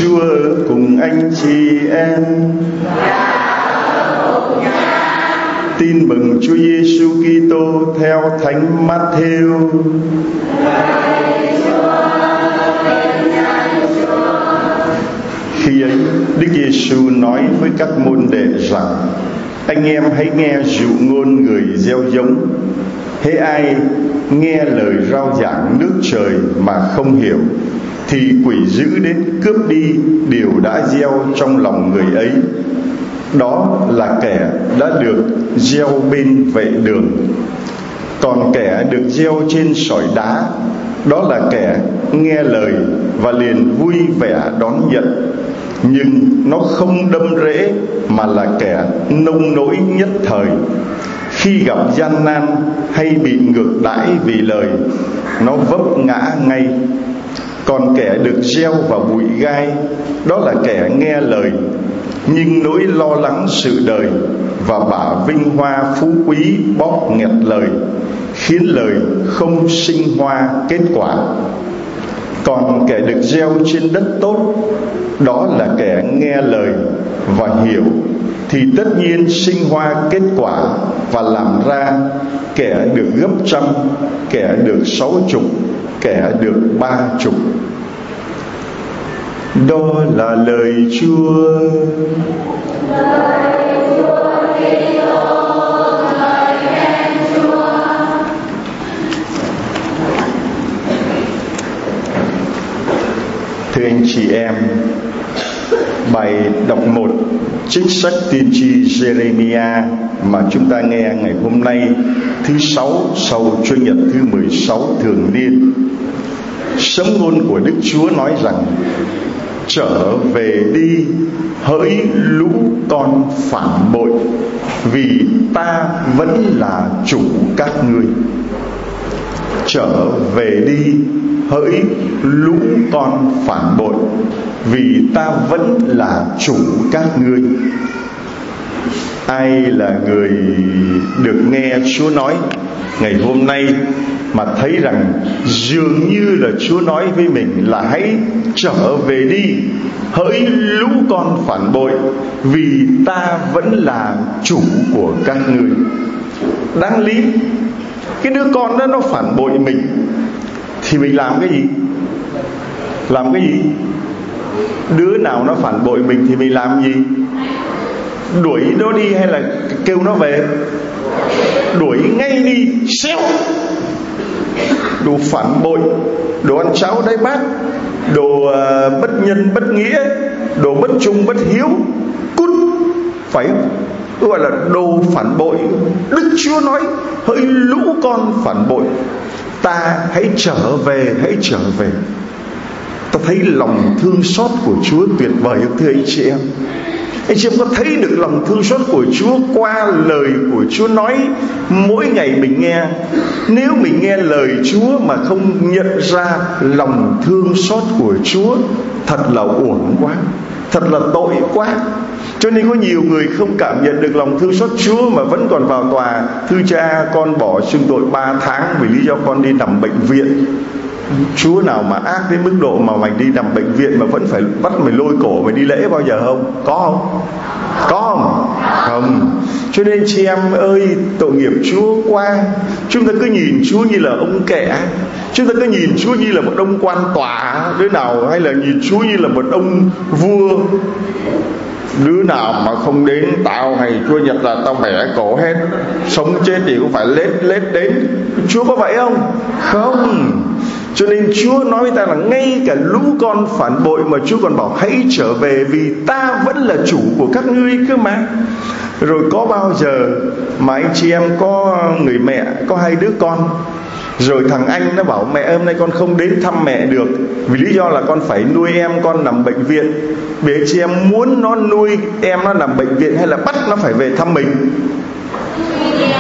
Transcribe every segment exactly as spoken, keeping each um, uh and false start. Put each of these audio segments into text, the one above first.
Chúa cùng anh chị em. Tin mừng Chúa Giêsu Kitô theo Thánh Matthew. Khi ấy, Đức Giêsu nói với các môn đệ rằng: anh em hãy nghe dụ ngôn người gieo giống. Hễ ai nghe lời rao giảng nước trời mà không hiểu, thì quỷ dữ đến cướp đi điều đã gieo trong lòng người ấy. Đó là kẻ đã được gieo bên vệ đường. Còn kẻ được gieo trên sỏi đá, đó là kẻ nghe lời và liền vui vẻ đón nhận, nhưng nó không đâm rễ, mà là kẻ nông nỗi nhất thời. Khi gặp gian nan hay bị ngược đãi vì lời, nó vấp ngã ngay. Còn kẻ được gieo vào bụi gai, đó là kẻ nghe lời, nhưng nỗi lo lắng sự đời và bả vinh hoa phú quý bóp nghẹt lời, khiến lời không sinh hoa kết quả. Còn kẻ được gieo trên đất tốt, đó là kẻ nghe lời và hiểu, thì tất nhiên sinh hoa kết quả và làm ra, kẻ được gấp trăm, kẻ được sáu chục, kẻ được ba chục. Đó là lời Chúa. Thưa anh chị em, bài đọc một trích sách tiên tri Jeremiah mà chúng ta nghe ngày hôm nay, thứ sáu sau Chủ nhật thứ mười sáu thường niên. Sấm ngôn của Đức Chúa nói rằng: trở về đi, hỡi lũ con phản bội, vì ta vẫn là chủ các ngươi. Trở về đi, hỡi lũ con phản bội, vì ta vẫn là chủ các ngươi. Ai là người được nghe Chúa nói ngày hôm nay mà thấy rằng dường như là Chúa nói với mình là hãy trở về đi, hỡi lũ con phản bội, vì ta vẫn là chủ của các ngươi. Đáng lý cái đứa con đó nó phản bội mình thì mình làm cái gì? Làm cái gì? Đứa nào nó phản bội mình thì mình làm gì? Đuổi nó đi hay là kêu nó về? Đuổi ngay đi, xéo. Đồ phản bội, đồ ăn cháo đáy bát, đồ uh, bất nhân bất nghĩa, đồ bất trung bất hiếu, cút. Phải gọi là đồ phản bội. Đức Chúa nói: hỡi lũ con phản bội, ta hãy trở về, hãy trở về. Ta thấy lòng thương xót của Chúa tuyệt vời không thưa anh chị em? Anh chị em có thấy được lòng thương xót của Chúa qua lời của Chúa nói mỗi ngày mình nghe? Nếu mình nghe lời Chúa mà không nhận ra lòng thương xót của Chúa, thật là uổng quá, thật là tội quá. Cho nên có nhiều người không cảm nhận được lòng thương xót Chúa mà vẫn còn vào tòa: thưa cha, con bỏ xưng tội ba tháng vì lý do con đi nằm bệnh viện. Chúa nào mà ác đến mức độ mà mày đi nằm bệnh viện mà vẫn phải bắt mày lôi cổ mày đi lễ bao giờ không? Có không? Có không? Không. Cho nên chị em ơi, tội nghiệp Chúa qua. Chúng ta cứ nhìn Chúa như là ông kẻ, chúng ta cứ nhìn Chúa như là một ông quan tòa đứa nào, hay là nhìn Chúa như là một ông vua. Đứa nào mà không đến tao ngày Chúa nhật là tao bẻ cổ hết, sống chết thì cũng phải lết lết đến. Chúa có vậy không? Không. Cho nên Chúa nói với ta là ngay cả lũ con phản bội mà Chúa còn bảo hãy trở về, vì ta vẫn là chủ của các ngươi cơ mà. Rồi có bao giờ mà anh chị em có người mẹ có hai đứa con, rồi thằng anh nó bảo mẹ hôm nay con không đến thăm mẹ được vì lý do là con phải nuôi em con nằm bệnh viện. Vì anh chị em muốn nó nuôi em nó nằm bệnh viện hay là bắt nó phải về thăm mình?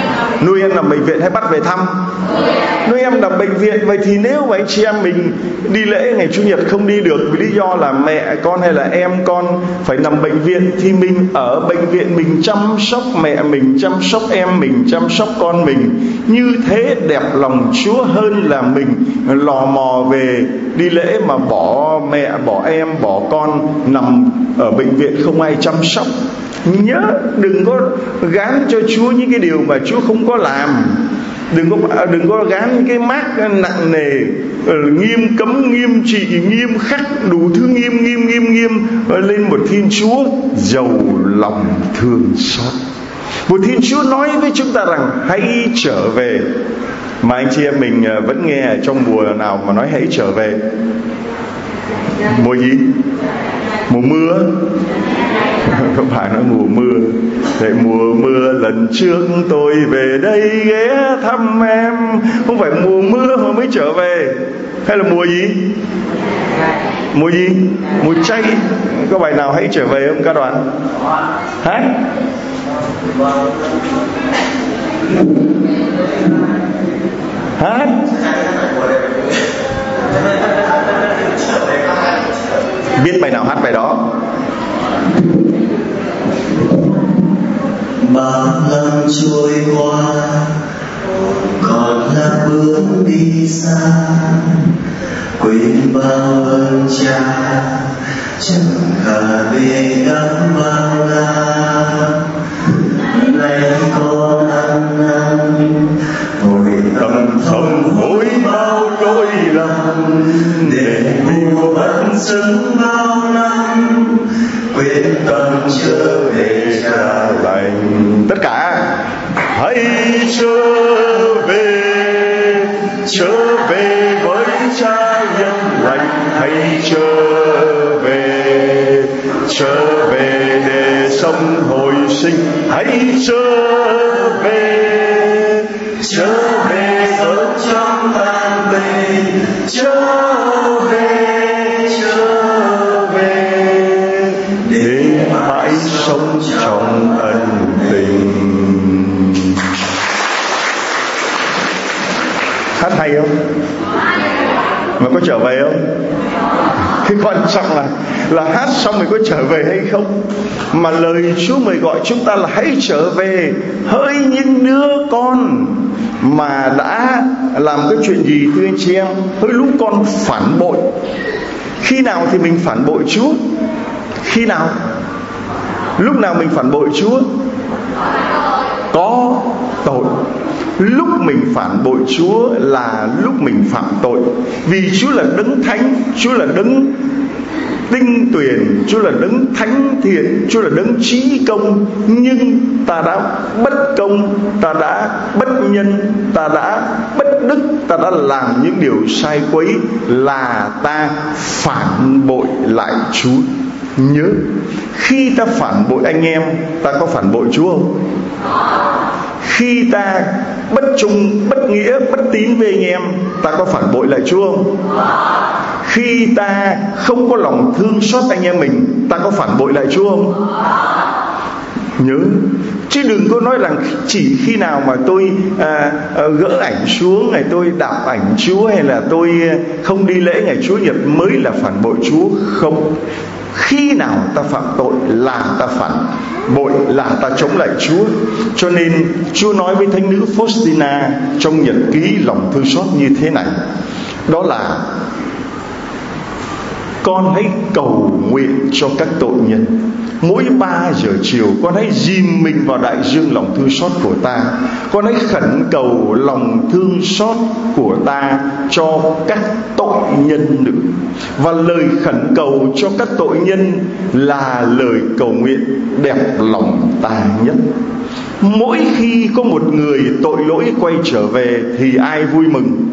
Nuôi em nằm bệnh viện hay bắt về thăm? Nuôi em nằm bệnh viện. Vậy thì nếu mà anh chị em mình đi lễ ngày Chủ nhật không đi được vì lý do là mẹ con hay là em con phải nằm bệnh viện, thì mình ở bệnh viện mình chăm sóc mẹ mình, chăm sóc em mình, chăm sóc con mình. Như thế đẹp lòng Chúa hơn là mình lò mò về đi lễ mà bỏ mẹ, bỏ em, bỏ con nằm ở bệnh viện không ai chăm sóc. Nhớ đừng có gán cho Chúa những cái điều mà Chúa không có làm. Đừng có đừng có gán những cái mác nặng nề, nghiêm cấm, nghiêm trị, nghiêm khắc, đủ thứ nghiêm nghiêm nghiêm nghiêm lên một Thiên Chúa giàu lòng thương xót. Một Thiên Chúa nói với chúng ta rằng hãy trở về. Mà anh chị em mình vẫn nghe ở trong mùa nào mà nói hãy trở về? Mùa gì? Mùa mưa. Không phải nói mùa mưa. Thế mùa mưa lần trước tôi về đây ghé thăm em. Không phải mùa mưa mà mới trở về. Hay là mùa gì? Mùa gì? Mùa chay. Có bài nào hãy trở về không các đoàn? Hả? Hả? Biết bài nào hát bài đó? Bao năm trôi qua còn là bước đi xa, quên bao ơn cha chẳng cả về gắn bao la. Nay con ăn năn vội tâm không hối bao lỗi lầm, để bù bất xứng bao năm quyết tâm trở về cha lành. Tất cả hãy trở về, trở về với cha nhân lành. Hãy trở về, trở về để sống hồi sinh. Hãy trở về, trở về sống trong an bình. Trở về, trở về để mãi sống trong ân tình. Hát hay không? Mà có trở về không? Cái quan trọng là là hát xong rồi có trở về hay không. Mà lời Chúa mời gọi chúng ta là hãy trở về. Hỡi những đứa con mà đã làm cái chuyện gì thưa anh chị em? Hỡi lũ con phản bội. Khi nào thì mình phản bội Chúa? Khi nào? Lúc nào mình phản bội Chúa? Có tội. Lúc mình phản bội Chúa là lúc mình phạm tội. Vì Chúa là đấng thánh, Chúa là đấng tinh tuyền, Chúa là đấng thánh thiện, Chúa là đấng trí công. Nhưng ta đã bất công, ta đã bất nhân, ta đã bất đức, ta đã làm những điều sai quấy, là ta phản bội lại Chúa. Nhớ, khi ta phản bội anh em, ta có phản bội Chúa không? Khi ta bất trung, bất nghĩa, bất tín với anh em, ta có phản bội lại Chúa không? Khi ta không có lòng thương xót anh em mình, ta có phản bội lại Chúa không? Nhớ, chứ đừng có nói rằng chỉ khi nào mà tôi à, à, gỡ ảnh xuống, ngày tôi đạp ảnh Chúa, hay là tôi không đi lễ ngày Chúa Nhật mới là phản bội Chúa. Không. Khi nào ta phạm tội là ta phản bội, là ta chống lại Chúa. Cho nên Chúa nói với thánh nữ Faustina trong nhật ký lòng thương xót như thế này. Đó là: con hãy cầu nguyện cho các tội nhân. Mỗi ba giờ chiều con hãy dìm mình vào đại dương lòng thương xót của ta. Con hãy khẩn cầu lòng thương xót của ta cho các tội nhân nữa. Và lời khẩn cầu cho các tội nhân là lời cầu nguyện đẹp lòng ta nhất. Mỗi khi có một người tội lỗi quay trở về thì ai vui mừng?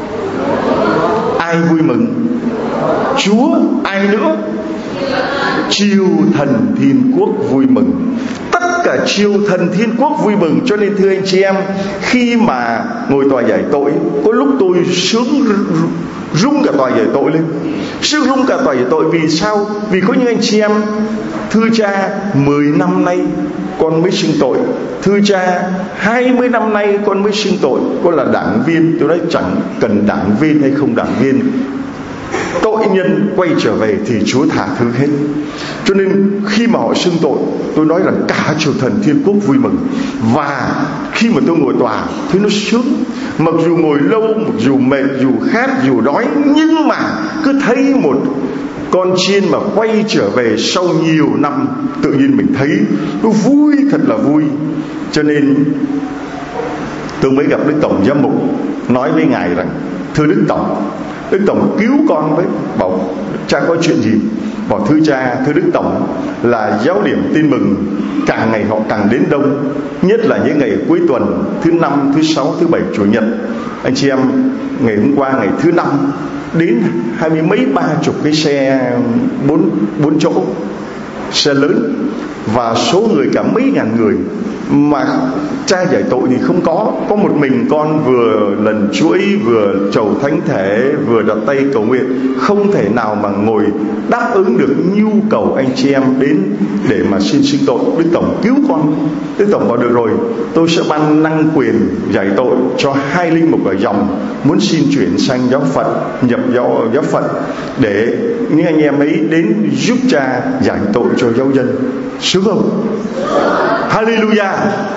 Ai vui mừng? Chúa. Ai nữa? Triều thần thiên quốc vui mừng. Tất cả triều thần thiên quốc vui mừng. Cho nên thưa anh chị em, khi mà ngồi tòa giải tội, có lúc tôi sướng rung cả tòa giải tội lên, sướng rung cả tòa giải tội. Vì sao? Vì có những anh chị em: thưa cha, mười năm nay con mới xưng tội. Thưa cha, hai mươi năm nay con mới xưng tội. Con là đảng viên. Tôi nói chẳng cần đảng viên hay không đảng viên, tội nhân quay trở về thì Chúa tha thứ hết. Cho nên khi mà họ xưng tội, tôi nói rằng cả triều thần thiên quốc vui mừng. Và khi mà tôi ngồi tòa, thấy nó sướng. Mặc dù ngồi lâu, mặc dù mệt, dù khát, dù đói, nhưng mà cứ thấy một con chiên mà quay trở về sau nhiều năm, tự nhiên mình thấy nó vui, thật là vui. Cho nên tôi mới gặp Đức Tổng Giám mục, nói với ngài rằng: thưa Đức Tổng, Đức Tổng cứu con với. Bảo: cha có chuyện gì? Bảo: thưa cha, thưa Đức Tổng, là giáo điểm Tin Mừng càng ngày họ càng đến đông, nhất là những ngày cuối tuần, thứ năm, thứ sáu, thứ bảy, chủ nhật. Anh chị em, ngày hôm qua ngày thứ năm đến hai mươi mấy ba chục cái xe bốn bốn chỗ, xe lớn, và số người cả mấy ngàn người. Mà cha giải tội thì không có, có một mình con vừa lần chuỗi, vừa chầu thánh thể, vừa đặt tay cầu nguyện, không thể nào mà ngồi đáp ứng được nhu cầu anh chị em đến để mà xin xưng tội. Đức Tổng cứu con. Đức Tổng bảo: được rồi, tôi sẽ ban năng quyền giải tội cho hai linh mục ở dòng muốn xin chuyển sang giáo Phật, nhập giáo giáo Phật, để những anh em ấy đến giúp cha giải tội cho giáo dân. Sướng không? Hallelujah.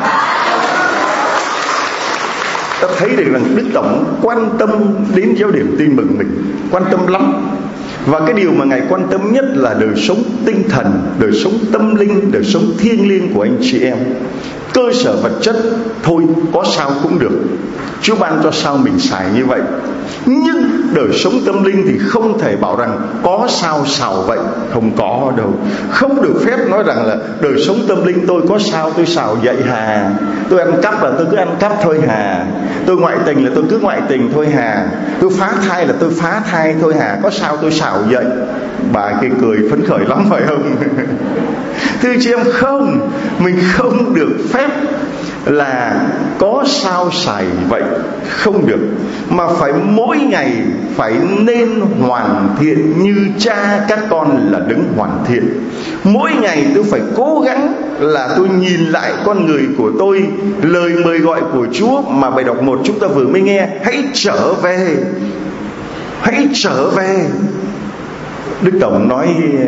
Ta thấy được rằng Đức Tổng quan tâm đến giáo điểm Tin Mừng mình, quan tâm lắm. Và cái điều mà Ngài quan tâm nhất là đời sống tinh thần, đời sống tâm linh, đời sống thiêng liêng của anh chị em. Cơ sở vật chất thôi có sao cũng được, Chúa ban cho sao mình xài như vậy. Nhưng đời sống tâm linh thì không thể bảo rằng có sao xào vậy. Không có đâu. Không được phép nói rằng là đời sống tâm linh tôi có sao tôi xào vậy hà. Tôi ăn cắp là tôi cứ ăn cắp thôi hà. Tôi ngoại tình là tôi cứ ngoại tình thôi hà. Tôi phá thai là tôi phá thai thôi hà. Có sao tôi xào vậy. Bà kia cười phấn khởi lắm phải không? Thưa chị em, không. Mình không được phép là có sao xài vậy. Không được. Mà phải mỗi ngày phải nên hoàn thiện như cha các con là đấng hoàn thiện. Mỗi ngày tôi phải cố gắng là tôi nhìn lại con người của tôi. Lời mời gọi của Chúa mà bài đọc một chúng ta vừa mới nghe: hãy trở về, hãy trở về. Đức Tổng nói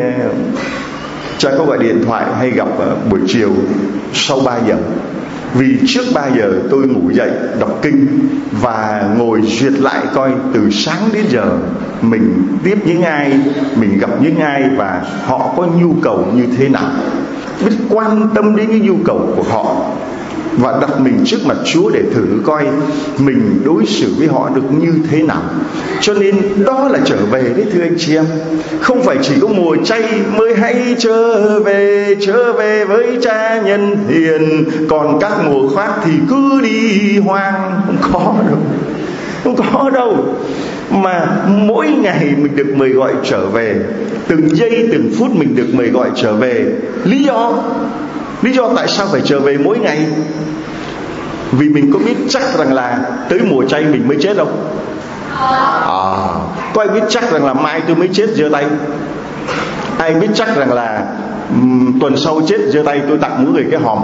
cha có gọi điện thoại hay gặp buổi chiều sau ba giờ. Vì trước ba giờ tôi ngủ dậy đọc kinh và ngồi duyệt lại coi từ sáng đến giờ mình tiếp những ai, mình gặp những ai và họ có nhu cầu như thế nào. Biết quan tâm đến cái nhu cầu của họ và đặt mình trước mặt Chúa để thử coi mình đối xử với họ được như thế nào. Cho nên đó là trở về đấy thưa anh chị em. Không phải chỉ có mùa chay mới hãy trở về, trở về với cha nhân hiền, còn các mùa khác thì cứ đi hoang. Không có đâu, không có đâu. Mà mỗi ngày mình được mời gọi trở về, từng giây từng phút mình được mời gọi trở về. Lý do Lý do tại sao phải trở về mỗi ngày? Vì mình có biết chắc rằng là tới mùa chay mình mới chết không? À, có ai biết chắc rằng là mai tôi mới chết giơ tay? Ai biết chắc rằng là um, tuần sau chết giơ tay tôi tặng mỗi người cái hòm?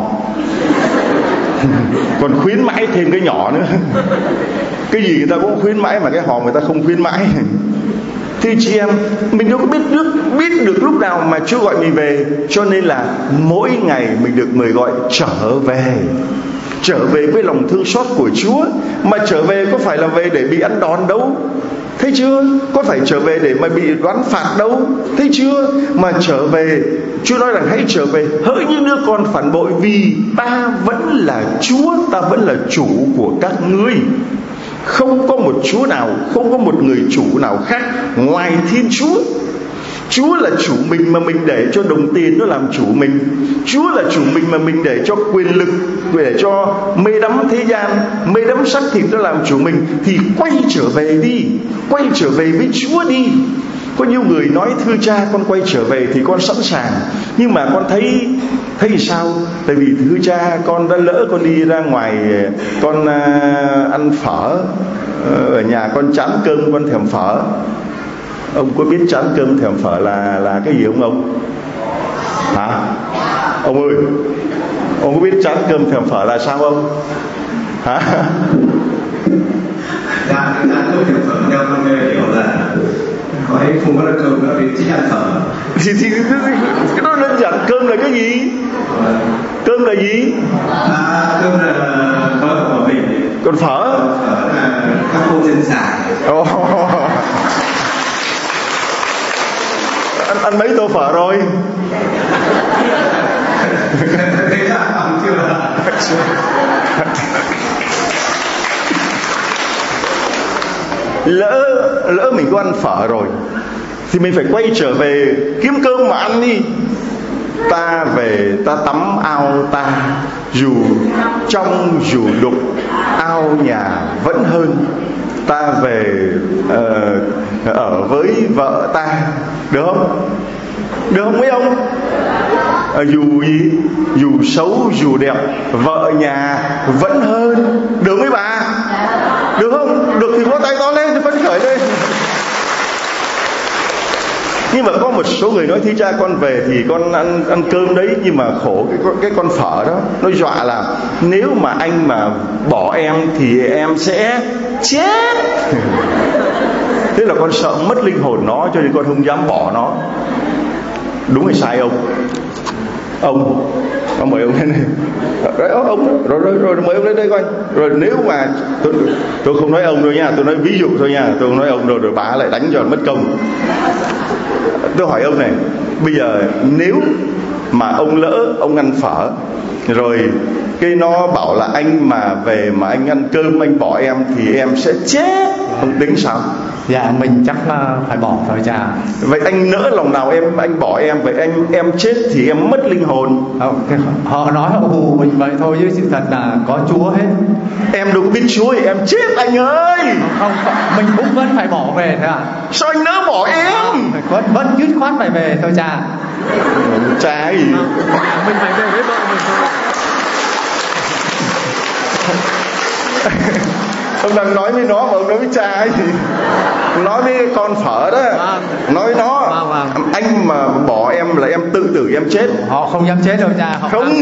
Còn khuyến mãi thêm cái nhỏ nữa. Cái gì người ta cũng khuyến mãi mà cái hòm người ta không khuyến mãi. Thưa chị em, mình đâu có biết được, biết được lúc nào mà Chúa gọi mình về. Cho nên là mỗi ngày mình được mời gọi trở về. Trở về với lòng thương xót của Chúa. Mà trở về có phải là về để bị ăn đòn đâu, thấy chưa? Có phải trở về để mà bị đoán phạt đâu, thấy chưa? Mà trở về, Chúa nói rằng hãy trở về hỡi những đứa con phản bội, vì ta vẫn là Chúa, ta vẫn là chủ của các ngươi. Không có một Chúa nào, không có một người chủ nào khác ngoài Thiên Chúa. Chúa là chủ mình mà mình để cho đồng tiền nó làm chủ mình. Chúa là chủ mình mà mình để cho quyền lực, để cho mê đắm thế gian, mê đắm sắc thịt nó làm chủ mình. Thì quay trở về đi, quay trở về với Chúa đi. Có nhiều người nói thưa cha con quay trở về thì con sẵn sàng, nhưng mà con thấy thấy thì sao? Tại vì thưa cha con đã lỡ con đi ra ngoài, con uh, ăn phở, uh, ở nhà con chán cơm con thèm phở. Ông có biết chán cơm thèm phở là là cái gì không ông? Hả? Ông ơi, ông có biết chán cơm thèm phở là sao không? Hả? Dạ, chán cơm thèm phở theo con nghe hiểu là hỏi không có cơm nữa thì chỉ ăn phở. Thì, thì cái đó đơn giản. Cơm là cái gì? Cơm là gì? À, cơm là phở của mình. Còn phở? Phở là các cô dân sản. Oh. Ăn, ăn mấy tô phở rồi? Thế là ăn chưa? Lỡ lỡ mình có ăn phở rồi thì mình phải quay trở về kiếm cơm mà ăn đi. Ta về ta tắm ao ta, dù trong dù đục ao nhà vẫn hơn. Ta về uh, ở với vợ ta, được không? Được không mấy ông? À, dù gì, dù xấu dù đẹp, vợ nhà vẫn hơn. Được mấy bà? Được không? Được thì vỗ tay to lên, thì phấn khởi lên. Nhưng mà có một số người nói thi cha con về thì con ăn ăn cơm đấy, nhưng mà khổ cái cái con phở đó, nó dọa là nếu mà anh mà bỏ em thì em sẽ chết. Thế là con sợ mất linh hồn nó, cho nên con không dám bỏ nó. Đúng hay sai ông? Ông, ông mời ông lên đây. Rồi ông, rồi rồi rồi mời ông lên đây coi. Rồi nếu mà tôi, tôi không nói ông đâu nha, tôi nói ví dụ thôi nha, tôi không nói ông đâu, rồi bà lại đánh cho mất công. Tôi hỏi ông này, bây giờ nếu mà ông lỡ ông ăn phở rồi cái nó bảo là anh mà về mà anh ăn cơm anh bỏ em thì em sẽ chết, ông tính sao? Dạ mình chắc là phải bỏ thôi cha. Vậy anh nỡ lòng nào em anh bỏ em, vậy anh em chết thì em mất linh hồn. Không, cái, họ nói họ hù mình vậy thôi, chứ sự thật là có Chúa hết. Em đâu có biết Chúa thì em chết anh ơi. Không, không, mình cũng vẫn phải bỏ về thôi ạ. À? Sao anh nỡ bỏ em? Vẫn vẫn dứt khoát phải về thôi cha. Cha gì? Mình phải về với vợ mình thôi. Ông đang nói với nó mà ông nói với cha ấy gì? Nói với con phở đó, nói với nó, anh mà bỏ em là em tự tử em chết. Họ không dám chết đâu cha. Họ không.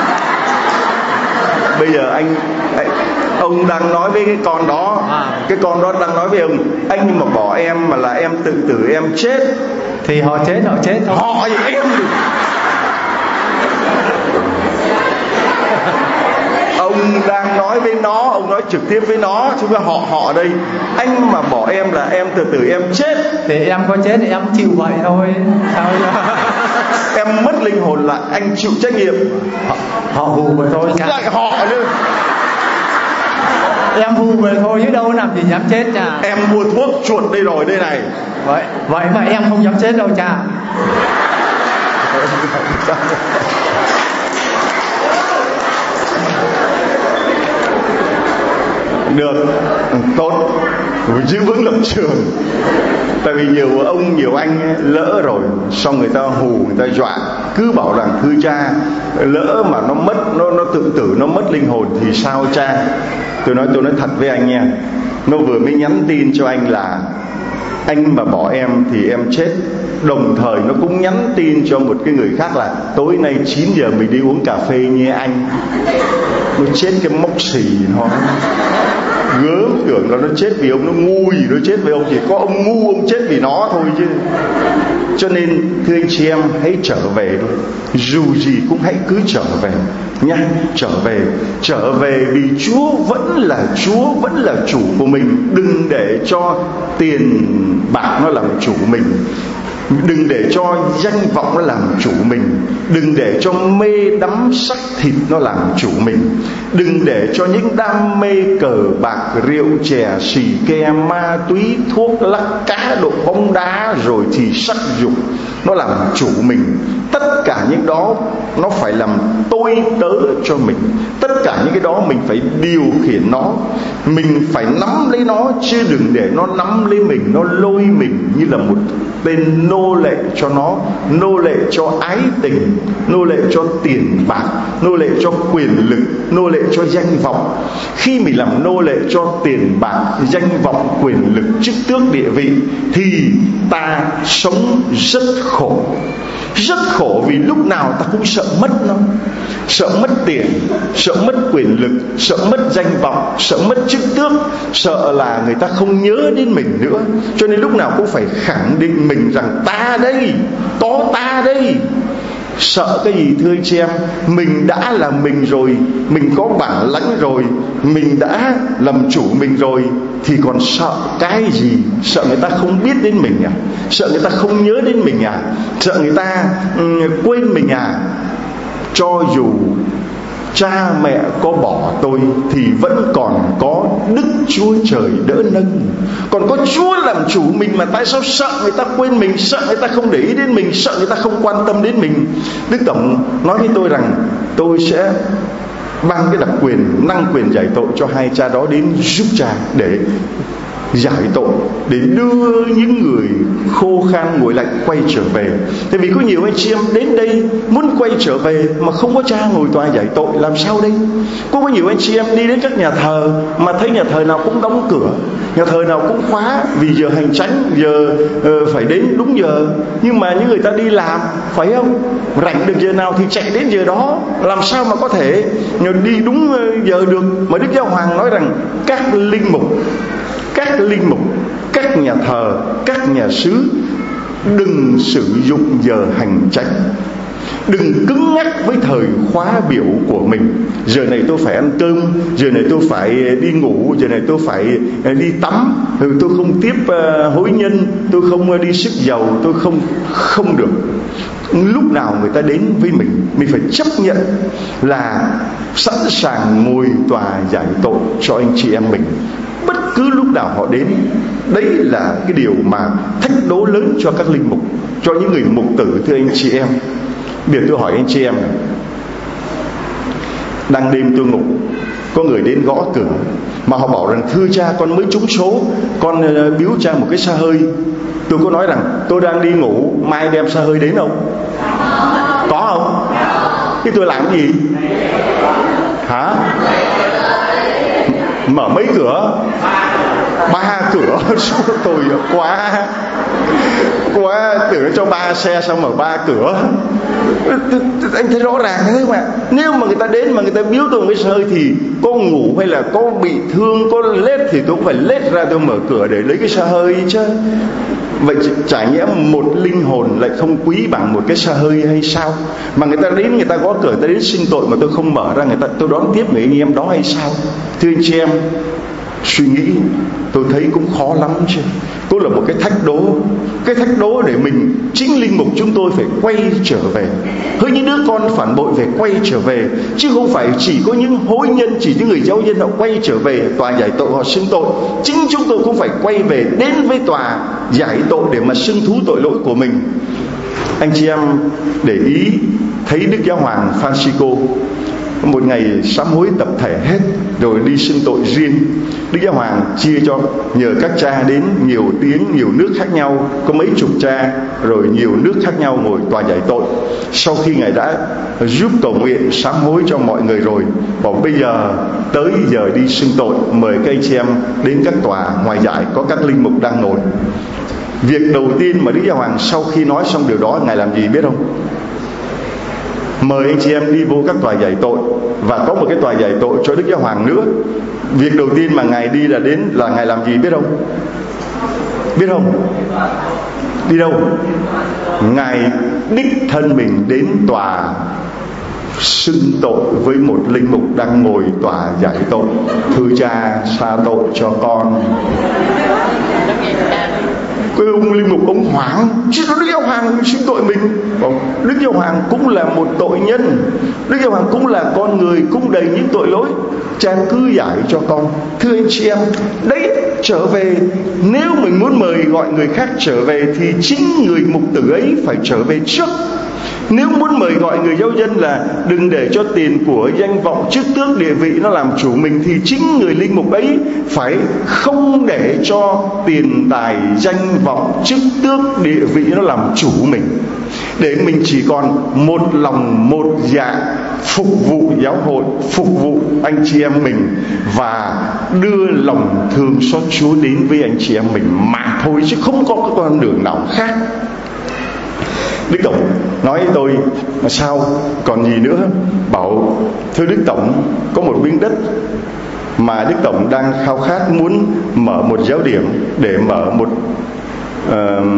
Bây giờ anh, anh ông đang nói với cái con đó, à. Cái con đó đang nói với ông, anh mà bỏ em mà là em tự tử em chết. Thì họ chết họ chết thôi. Họ gì em được. Ông đang nói với nó, ông nói trực tiếp với nó, chứ không họ họ đây. Anh mà bỏ em là em tự tử em chết. Thì em có chết thì em chịu vậy thôi. Sao em mất linh hồn là anh chịu trách nhiệm. Họ, họ hù vậy thôi. Lại họ nữa. Em hù vậy thôi chứ đâu làm gì dám chết cha. Em mua thuốc chuột đây rồi đây này. Vậy vậy mà em không dám chết đâu cha. Được, tốt, giữ vững lập trường. Tại vì nhiều ông, nhiều anh lỡ rồi, xong người ta hù, người ta dọa, cứ bảo rằng thưa cha, lỡ mà nó mất, nó nó tự tử, nó mất linh hồn thì sao cha? Tôi nói tôi nói thật với anh nha, nó vừa mới nhắn tin cho anh là anh mà bỏ em thì em chết. Đồng thời nó cũng nhắn tin cho một cái người khác là tối nay chín giờ mình đi uống cà phê nha anh. Nó chết cái mốc xì nó gớm, tưởng là nó chết vì ông, nó ngu gì nó chết vì ông, chỉ có ông ngu ông chết vì nó thôi chứ. Cho nên thưa anh chị em, hãy trở về thôi. Dù gì cũng hãy cứ trở về nha, trở về, trở về vì Chúa vẫn là Chúa, vẫn là chủ của mình. Đừng để cho tiền bạc nó làm chủ mình, đừng để cho danh vọng nó làm chủ mình, đừng để cho mê đắm sắc thịt nó làm chủ mình, đừng để cho những đam mê cờ bạc, rượu chè, xì ke, ma túy, thuốc lắc, cá độ bóng đá rồi thì sắc dục nó làm chủ mình. Tất cả những đó nó phải làm tôi tớ cho mình. Tất cả những cái đó mình phải điều khiển nó, mình phải nắm lấy nó, chứ đừng để nó nắm lấy mình, nó lôi mình như là một tên nô lệ cho nó, nô lệ cho ái tình, nô lệ cho tiền bạc, nô lệ cho quyền lực, nô lệ cho danh vọng. Khi mình làm nô lệ cho tiền bạc, danh vọng, quyền lực, chức tước, địa vị thì ta sống rất khổ. Rất khổ vì lúc nào ta cũng sợ mất nó. Sợ mất tiền, sợ mất quyền lực, sợ mất danh vọng, sợ mất chức tước, sợ là người ta không nhớ đến mình nữa. Cho nên lúc nào cũng phải khẳng định mình rằng ta đây, có ta đây. Sợ cái gì thưa anh chị em? Mình đã là mình rồi, mình có bản lãnh rồi, mình đã làm chủ mình rồi, thì còn sợ cái gì? Sợ người ta không biết đến mình à? Sợ người ta không nhớ đến mình à? Sợ người ta um, quên mình à? Cho dù cha mẹ có bỏ tôi thì vẫn còn có Đức Chúa Trời đỡ nâng. Còn có Chúa làm chủ mình, mà tại sao sợ người ta quên mình, sợ người ta không để ý đến mình, sợ người ta không quan tâm đến mình? Đức Tổng nói với tôi rằng tôi sẽ ban cái đặc quyền, năng quyền giải tội cho hai cha đó đến giúp cha để giải tội, để đưa những người khô khan nguội lạnh quay trở về. Tại vì có nhiều anh chị em đến đây muốn quay trở về mà không có cha ngồi tòa giải tội, làm sao đây? Có nhiều anh chị em đi đến các nhà thờ mà thấy nhà thờ nào cũng đóng cửa, nhà thờ nào cũng khóa vì giờ hành chánh, giờ uh, phải đến đúng giờ. Nhưng mà những người ta đi làm, phải không? Rảnh được giờ nào thì chạy đến giờ đó, làm sao mà có thể đi đúng giờ được? Mà Đức Giáo Hoàng nói rằng các linh mục, các linh mục, các nhà thờ, các nhà xứ đừng sử dụng giờ hành chánh. Đừng cứng nhắc với thời khóa biểu của mình. Giờ này tôi phải ăn cơm, giờ này tôi phải đi ngủ, giờ này tôi phải đi tắm, tôi không tiếp hối nhân, tôi không đi sức dầu, tôi không không được. Lúc nào người ta đến với mình, mình phải chấp nhận là sẵn sàng ngồi tòa giải tội cho anh chị em mình. Bất cứ lúc nào họ đến. Đấy là cái điều mà thách đố lớn cho các linh mục, cho những người mục tử, thưa anh chị em. Bây giờ tôi hỏi anh chị em, đang đêm tôi ngủ, có người đến gõ cửa, mà họ bảo rằng thưa cha, con mới trúng số, con biếu cha một cái xa hơi. Tôi có nói rằng tôi đang đi ngủ, mai đem xa hơi đến không? Có không? Thế tôi làm cái gì? Hả? Mở mấy cửa? Ba cửa. Tôi quá quá tưởng cho ba xe xong mở ba cửa. Anh thấy rõ ràng thế mà. Nếu mà người ta đến mà người ta biếu tôi một cái xe hơi thì có ngủ hay là có bị thương, có lết thì tôi cũng phải lết ra tôi mở cửa để lấy cái xe hơi chứ. Vậy chả nhẽ một linh hồn lại không quý bằng một cái xe hơi hay sao? Mà người ta đến, người ta gõ cửa, người ta đến xin tội mà tôi không mở ra, người ta tôi đón tiếp người anh em đó hay sao? Thưa anh chị em, suy nghĩ tôi thấy cũng khó lắm chứ. Cũng là một cái thách đố, cái thách đố để mình, chính linh mục chúng tôi phải quay trở về. Hơi những đứa con phản bội phải quay trở về, chứ không phải chỉ có những hối nhân, chỉ những người giáo dân họ quay trở về tòa giải tội họ xưng tội. Chính chúng tôi cũng phải quay về đến với tòa giải tội để mà xưng thú tội lỗi của mình. Anh chị em để ý thấy Đức Giáo Hoàng Francisco một ngày sám hối tập thể hết rồi đi xưng tội riêng. Đức Giáo Hoàng chia cho nhờ các cha đến nhiều tiếng, nhiều nước khác nhau, có mấy chục cha, rồi nhiều nước khác nhau ngồi tòa giải tội. Sau khi Ngài đã giúp cầu nguyện sám hối cho mọi người rồi, bảo bây giờ tới giờ đi xưng tội, mời các anh chị em đến các tòa ngoài giải, có các linh mục đang ngồi. Việc đầu tiên mà Đức Giáo Hoàng sau khi nói xong điều đó, Ngài làm gì biết không? Mời anh chị em đi vô các tòa giải tội, và có một cái tòa giải tội cho Đức Giáo Hoàng nữa. Việc đầu tiên mà Ngài đi là đến là Ngài làm gì biết không? Biết không? Đi đâu? Ngài đích thân mình đến tòa xưng tội với một linh mục đang ngồi tòa giải tội. Thưa cha, tha tội cho con. Cái ông linh mục ông hoảng, chứ Đức Giáo Hoàng xưng tội mình. Đức Giáo Hoàng cũng là một tội nhân, Đức Giáo Hoàng cũng là con người, cũng đầy những tội lỗi. Cha cứ giải cho con. Thưa anh chị em, đấy trở về. Nếu mình muốn mời gọi người khác trở về thì chính người mục tử ấy phải trở về trước. Nếu muốn mời gọi người giáo dân là đừng để cho tiền của, danh vọng, chức tước, địa vị nó làm chủ mình, thì chính người linh mục ấy phải không để cho tiền tài, danh vọng, chức tước, địa vị nó làm chủ mình, để mình chỉ còn một lòng một dạ phục vụ giáo hội, phục vụ anh chị em mình và đưa lòng thương xót Chúa đến với anh chị em mình mà thôi, chứ không có cái con đường nào khác. Đức Tổng nói tôi sao còn gì nữa, bảo thưa Đức Tổng, có một miếng đất mà Đức Tổng đang khao khát muốn mở một giáo điểm để mở một uh,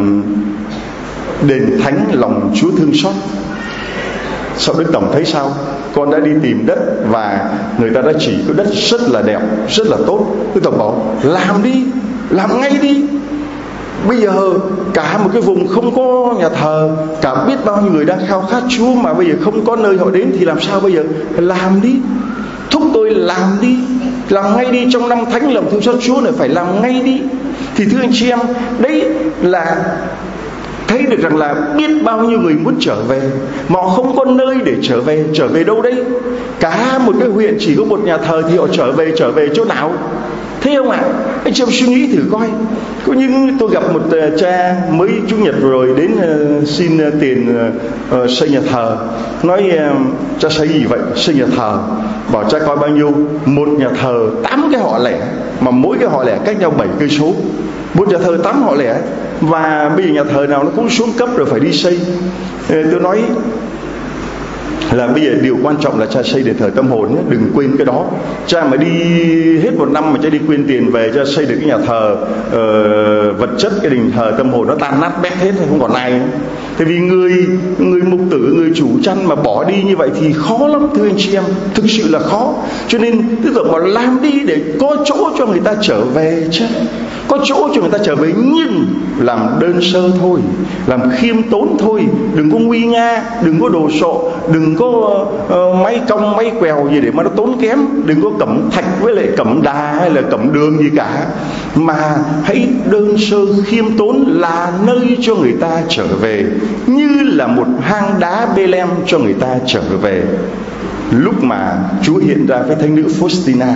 đền thánh lòng Chúa thương xót. Sau Đức Tổng thấy sao? Con đã đi tìm đất và người ta đã chỉ có đất rất là đẹp, rất là tốt. Đức Tổng bảo làm đi, làm ngay đi. Bây giờ cả một cái vùng không có nhà thờ, cả biết bao nhiêu người đang khao khát Chúa mà bây giờ không có nơi họ đến thì làm sao bây giờ? Làm đi, thúc tôi làm đi, làm ngay đi. Trong năm thánh lòng thương xót Chúa này phải làm ngay đi. Thì thưa anh chị em, đấy là thấy được rằng là biết bao nhiêu người muốn trở về mà họ không có nơi để trở về. Trở về đâu đấy? Cả một cái huyện chỉ có một nhà thờ thì họ trở về, trở về chỗ nào? Thấy không ạ? À? Anh chị em suy nghĩ thử coi. Có những tôi gặp một uh, cha mới Chủ nhật rồi đến uh, xin uh, tiền uh, uh, xây nhà thờ. Nói uh, cha xây gì vậy? Xây nhà thờ. Bảo cha coi bao nhiêu? Một nhà thờ tám cái họ lẻ, mà mỗi cái họ lẻ cách nhau bảy cây số. Một nhà thờ tám họ lẻ, và bây giờ nhà thờ nào nó cũng xuống cấp rồi phải đi xây. uh, Tôi nói là bây giờ điều quan trọng là cha xây đền thờ tâm hồn nhé, đừng quên cái đó. Cha mà đi hết một năm mà cha đi quên tiền về cha xây được cái nhà thờ uh, vật chất, cái đền thờ tâm hồn nó tan nát bét hết, không còn ai. Tại vì người người mục tử, người chủ chăn mà bỏ đi như vậy thì khó lắm thưa anh chị em, thực sự là khó. Cho nên Đức Tổng bảo làm đi để có chỗ cho người ta trở về chứ, có chỗ cho người ta trở về, nhưng làm đơn sơ thôi, làm khiêm tốn thôi, đừng có nguy nga, đừng có đồ sộ, đừng có uh, máy cong máy quèo gì để mà nó tốn kém, đừng có cẩm thạch với lại cẩm đà hay là cẩm đường gì cả, mà hãy đơn sơ khiêm tốn, là nơi cho người ta trở về, như là một hang đá Bê-lem cho người ta trở về. Lúc mà Chúa hiện ra với thánh nữ Faustina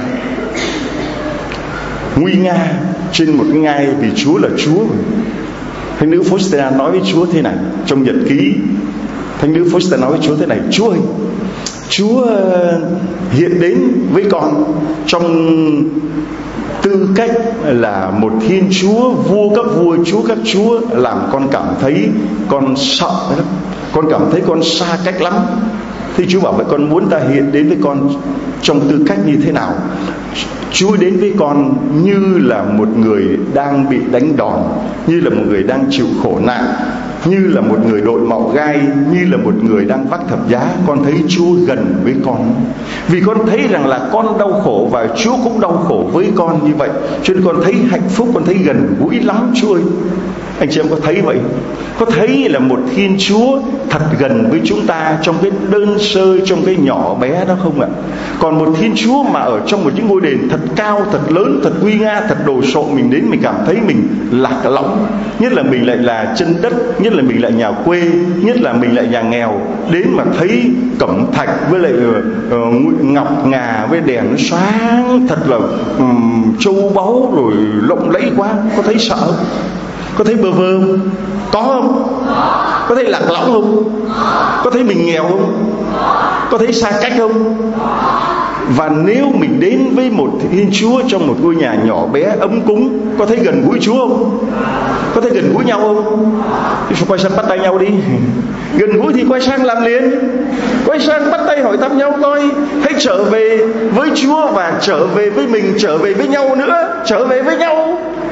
nguy nga trên một cái ngai, vì Chúa là Chúa. Thánh nữ Faustina nói với Chúa thế này trong nhật ký. Thánh nữ Faustina nói với Chúa thế này: Chúa ơi, Chúa hiện đến với con trong tư cách là một Thiên Chúa, vua các vua, Chúa các chúa, làm con cảm thấy con sợ lắm, con cảm thấy con xa cách lắm. Thì Chúa bảo vậy con muốn ta hiện đến với con trong tư cách như thế nào? Chúa đến với con như là một người đang bị đánh đòn, như là một người đang chịu khổ nạn, như là một người đội mạo gai, như là một người đang vác thập giá. Con thấy Chúa gần với con, vì con thấy rằng là con đau khổ và Chúa cũng đau khổ với con như vậy, cho nên con thấy hạnh phúc, con thấy gần gũi lắm Chúa ơi. Anh chị em có thấy vậy? Có thấy là một Thiên Chúa thật gần với chúng ta trong cái đơn sơ, trong cái nhỏ bé đó không ạ? Còn một Thiên Chúa mà ở trong một cái ngôi đền thật cao, thật lớn, thật nguy nga, thật đồ sộ, mình đến mình cảm thấy mình lạc lõng. Nhất là mình lại là chân đất, nhất là mình lại nhà quê, nhất là mình lại nhà nghèo. Đến mà thấy cẩm thạch với lại uh, ngọc ngà với đèn nó sáng, thật là um, châu báu rồi lộng lẫy quá. Có thấy sợ không? Có thấy bơ vơ không? Có không? Có thấy lạc lõng không? Có thấy mình nghèo không? Có thấy xa cách không? Và nếu mình đến với một Thiên Chúa trong một ngôi nhà nhỏ bé ấm cúng, có thấy gần gũi Chúa không? Có thấy gần gũi nhau không? Thì phải quay sang bắt tay nhau đi. Gần gũi thì quay sang làm liền, quay sang bắt tay hỏi thăm nhau coi. Hãy trở về với Chúa và trở về với mình, trở về với nhau nữa, trở về với nhau.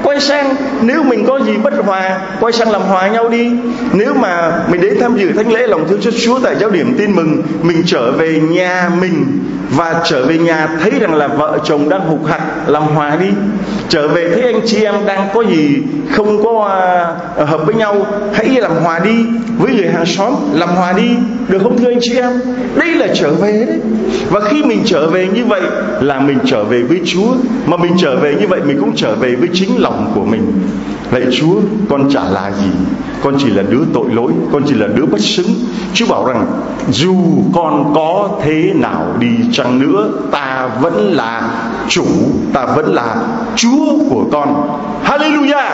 quay sang, nếu mình có gì bất hòa, quay sang làm hòa nhau đi. Nếu mà mình đến tham dự thánh lễ lòng thương xót Chúa tại giáo điểm Tin Mừng, mình trở về nhà mình và trở về nhà thấy rằng là vợ chồng đang hục hặc, làm hòa đi. Trở về thấy anh chị em đang có gì không có uh, hợp với nhau, hãy làm hòa đi. Với người hàng xóm làm hòa đi, được không thưa anh chị em? Đây là trở về đấy. Và khi mình trở về như vậy là mình trở về với Chúa. Mà mình trở về như vậy mình cũng trở về với chính lòng của mình. Lạy Chúa, con chả là gì, con chỉ là đứa tội lỗi, con chỉ là đứa bất xứng. Chúa bảo rằng dù con có thế nào đi chăng nữa, ta vẫn là chủ, ta vẫn là Chúa của con. Hallelujah.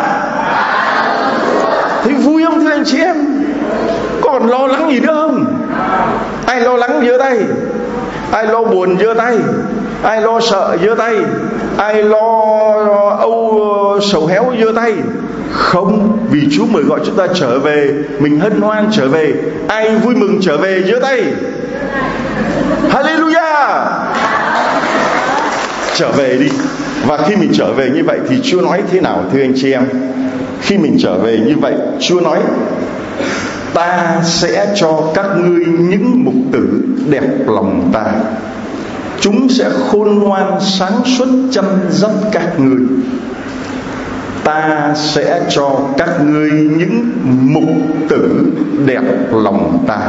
Thấy vui không thưa anh chị em? Còn lo lắng gì nữa không? Ai lo lắng giơ tay, ai lo buồn giơ tay, ai lo sợ giơ tay, ai lo âu sầu héo giơ tay. Không, vì Chúa mời gọi chúng ta trở về, mình hân hoan trở về. Ai vui mừng trở về giơ tay. Hallelujah. Trở về đi. Và khi mình trở về như vậy thì Chúa nói thế nào thưa anh chị em? Khi mình trở về như vậy, Chúa nói: ta sẽ cho các ngươi những mục tử đẹp lòng ta. Chúng sẽ khôn ngoan sáng suốt chăm dắt các ngươi. Ta sẽ cho các ngươi những mục tử đẹp lòng ta.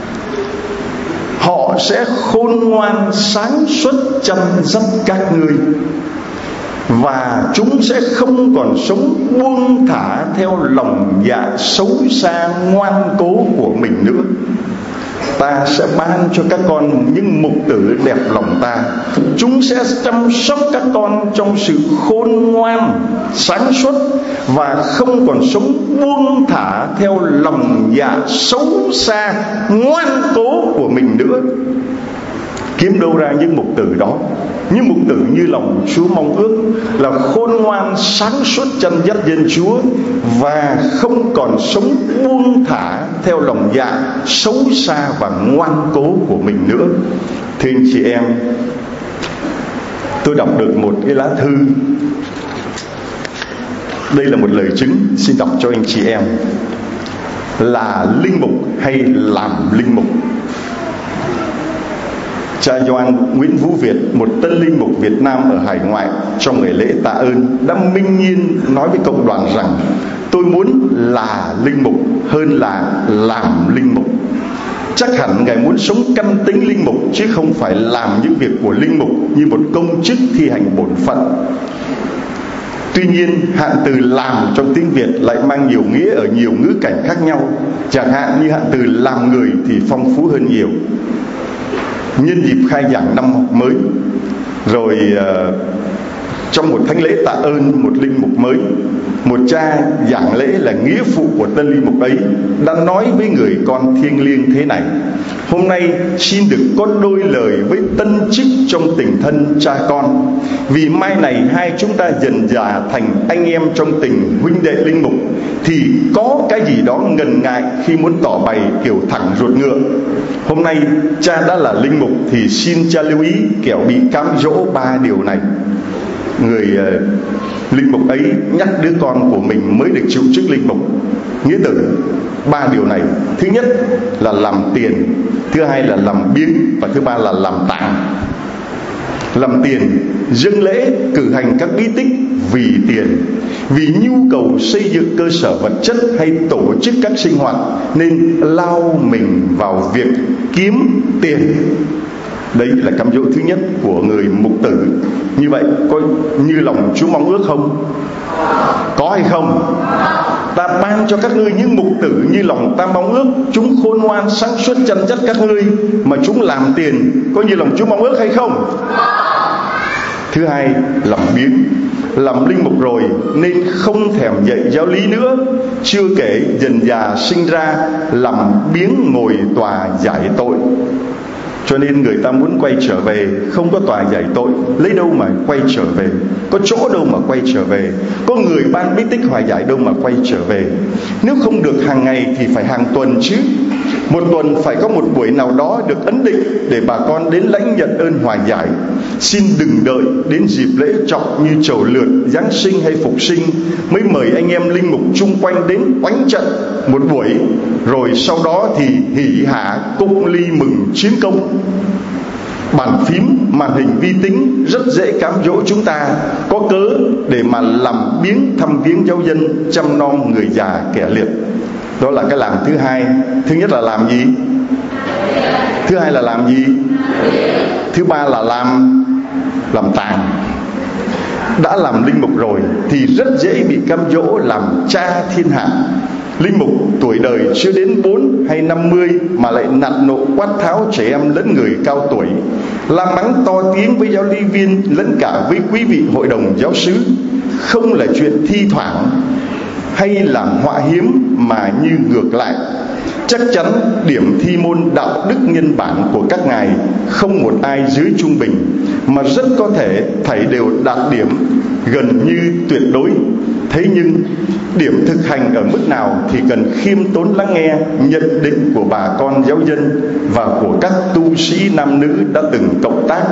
Họ sẽ khôn ngoan sáng suốt chăm dắt các ngươi, và chúng sẽ không còn sống buông thả theo lòng dạ xấu xa ngoan cố của mình nữa. Ta sẽ ban cho các con những mục tử đẹp lòng ta. Chúng sẽ chăm sóc các con trong sự khôn ngoan sáng suốt, và không còn sống buông thả theo lòng dạ xấu xa ngoan cố của mình nữa. Kiếm đâu ra những mục tử đó? Những mục tử như lòng Chúa mong ước là khôn ngoan sáng suốt chân dắt dân Chúa, và không còn sống buông thả theo lòng dạ xấu xa và ngoan cố của mình nữa. Thưa anh chị em, tôi đọc được một cái lá thư. Đây là một lời chứng, xin đọc cho anh chị em. Là linh mục hay làm linh mục? Cha Gioan Nguyễn Vũ Việt, một tân linh mục Việt Nam ở hải ngoại, trong ngày lễ tạ ơn đã minh nhiên nói với cộng đoàn rằng: tôi muốn là linh mục hơn là làm linh mục. Chắc hẳn Ngài muốn sống căn tính linh mục, chứ không phải làm những việc của linh mục như một công chức thi hành bổn phận. Tuy nhiên, hạn từ làm trong tiếng Việt lại mang nhiều nghĩa ở nhiều ngữ cảnh khác nhau. Chẳng hạn như hạn từ làm người thì phong phú hơn nhiều. Nhân dịp khai giảng năm học mới, rồi uh, trong một thánh lễ tạ ơn một linh mục mới, một cha giảng lễ là nghĩa phụ của tân linh mục ấy đã nói với người con thiêng liêng thế này: hôm nay xin được có đôi lời với tân chức trong tình thân cha con, vì mai này hai chúng ta dần dà thành anh em trong tình huynh đệ linh mục, thì có cái gì đó ngần ngại khi muốn tỏ bày kiểu thẳng ruột ngựa. Hôm nay cha đã là linh mục thì xin cha lưu ý, kẻo bị cám dỗ ba điều này. Người uh, linh mục ấy nhắc đứa con của mình mới được chịu chức linh mục nghĩa tử ba điều này. Thứ nhất là làm tiền, thứ hai là làm biếng, và thứ ba là làm tạng. Làm tiền, dâng lễ, cử hành các bí tích vì tiền, vì nhu cầu xây dựng cơ sở vật chất hay tổ chức các sinh hoạt, nên lao mình vào việc kiếm tiền. Đấy là cám dỗ thứ nhất của người mục tử. Như vậy có như lòng Chúa mong ước không? Có hay không? Ta ban cho các ngươi những mục tử như lòng ta mong ước. Chúng khôn ngoan sáng suốt chân chất các ngươi, mà chúng làm tiền, có như lòng Chúa mong ước hay không? Thứ hai, làm biếng. Làm linh mục rồi nên không thèm dạy giáo lý nữa. Chưa kể dần dà sinh ra làm biếng ngồi tòa giải tội. Cho nên người ta muốn quay trở về, không có tòa giải tội, lấy đâu mà quay trở về? Có chỗ đâu mà quay trở về? Có người ban bí tích hòa giải đâu mà quay trở về? Nếu không được hàng ngày thì phải hàng tuần chứ. Một tuần phải có một buổi nào đó được ấn định để bà con đến lãnh nhận ơn hòa giải. Xin đừng đợi đến dịp lễ trọng như trầu lượt, Giáng sinh hay Phục sinh mới mời anh em linh mục chung quanh đến oánh trận một buổi, rồi sau đó thì hỉ hả cung ly mừng chiến công. Bàn phím, màn hình vi tính rất dễ cám dỗ chúng ta có cớ để mà làm biếng thăm viếng giáo dân, chăm nom người già kẻ liệt. Đó là cái làm thứ hai. Thứ nhất là làm gì? Thứ hai là làm gì? Thứ ba là làm làm tàng. Đã làm linh mục rồi thì rất dễ bị cám dỗ làm cha thiên hạ. Linh mục tuổi đời chưa đến bốn hay năm mươi mà lại nạt nộ quát tháo trẻ em lẫn người cao tuổi, la mắng to tiếng với giáo lý viên lẫn cả với quý vị hội đồng giáo xứ, không là chuyện thi thoảng hay làm họa hiếm mà như ngược lại. Chắc chắn điểm thi môn đạo đức nhân bản của các ngài không một ai dưới trung bình, mà rất có thể thầy đều đạt điểm gần như tuyệt đối. Thế nhưng điểm thực hành ở mức nào thì cần khiêm tốn lắng nghe nhận định của bà con giáo dân và của các tu sĩ nam nữ đã từng cộng tác.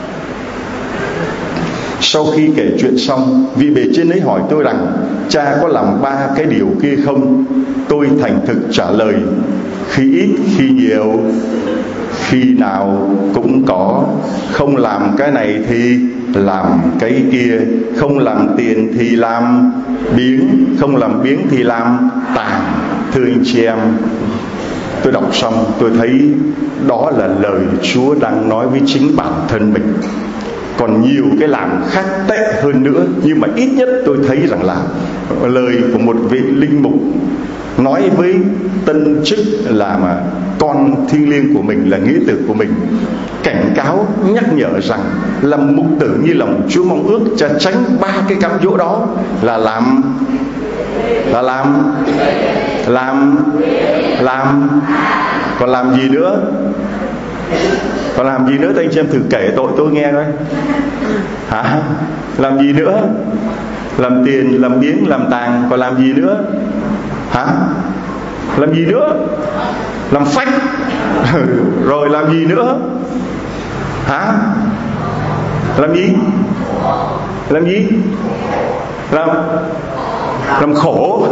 Sau khi kể chuyện xong, vị bề trên ấy hỏi tôi rằng cha có làm ba cái điều kia không? Tôi thành thực trả lời: khi ít khi nhiều, khi nào cũng có. Không làm cái này thì làm cái kia, không làm tiền thì làm biếng, không làm biếng thì làm tàng. Thưa anh chị em, tôi đọc xong tôi thấy đó là lời Chúa đang nói với chính bản thân mình. Còn nhiều cái làm khác tệ hơn nữa, nhưng mà ít nhất tôi thấy rằng là lời của một vị linh mục nói với tân chức là mà con thiêng liêng của mình, là nghĩa tử của mình, cảnh cáo nhắc nhở rằng làm mục tử như lòng Chúa mong ước cha tránh ba cái cám dỗ đó là làm là làm làm làm còn làm gì nữa? Còn làm gì nữa? Thì anh chị em thử kể tội tôi nghe coi. Hả? Làm gì nữa? Làm tiền, làm biếng, làm tàng. Còn làm gì nữa? Hả? Làm gì nữa? Làm phách. Rồi làm gì nữa? Hả? Làm gì? Làm gì? Làm Làm khổ.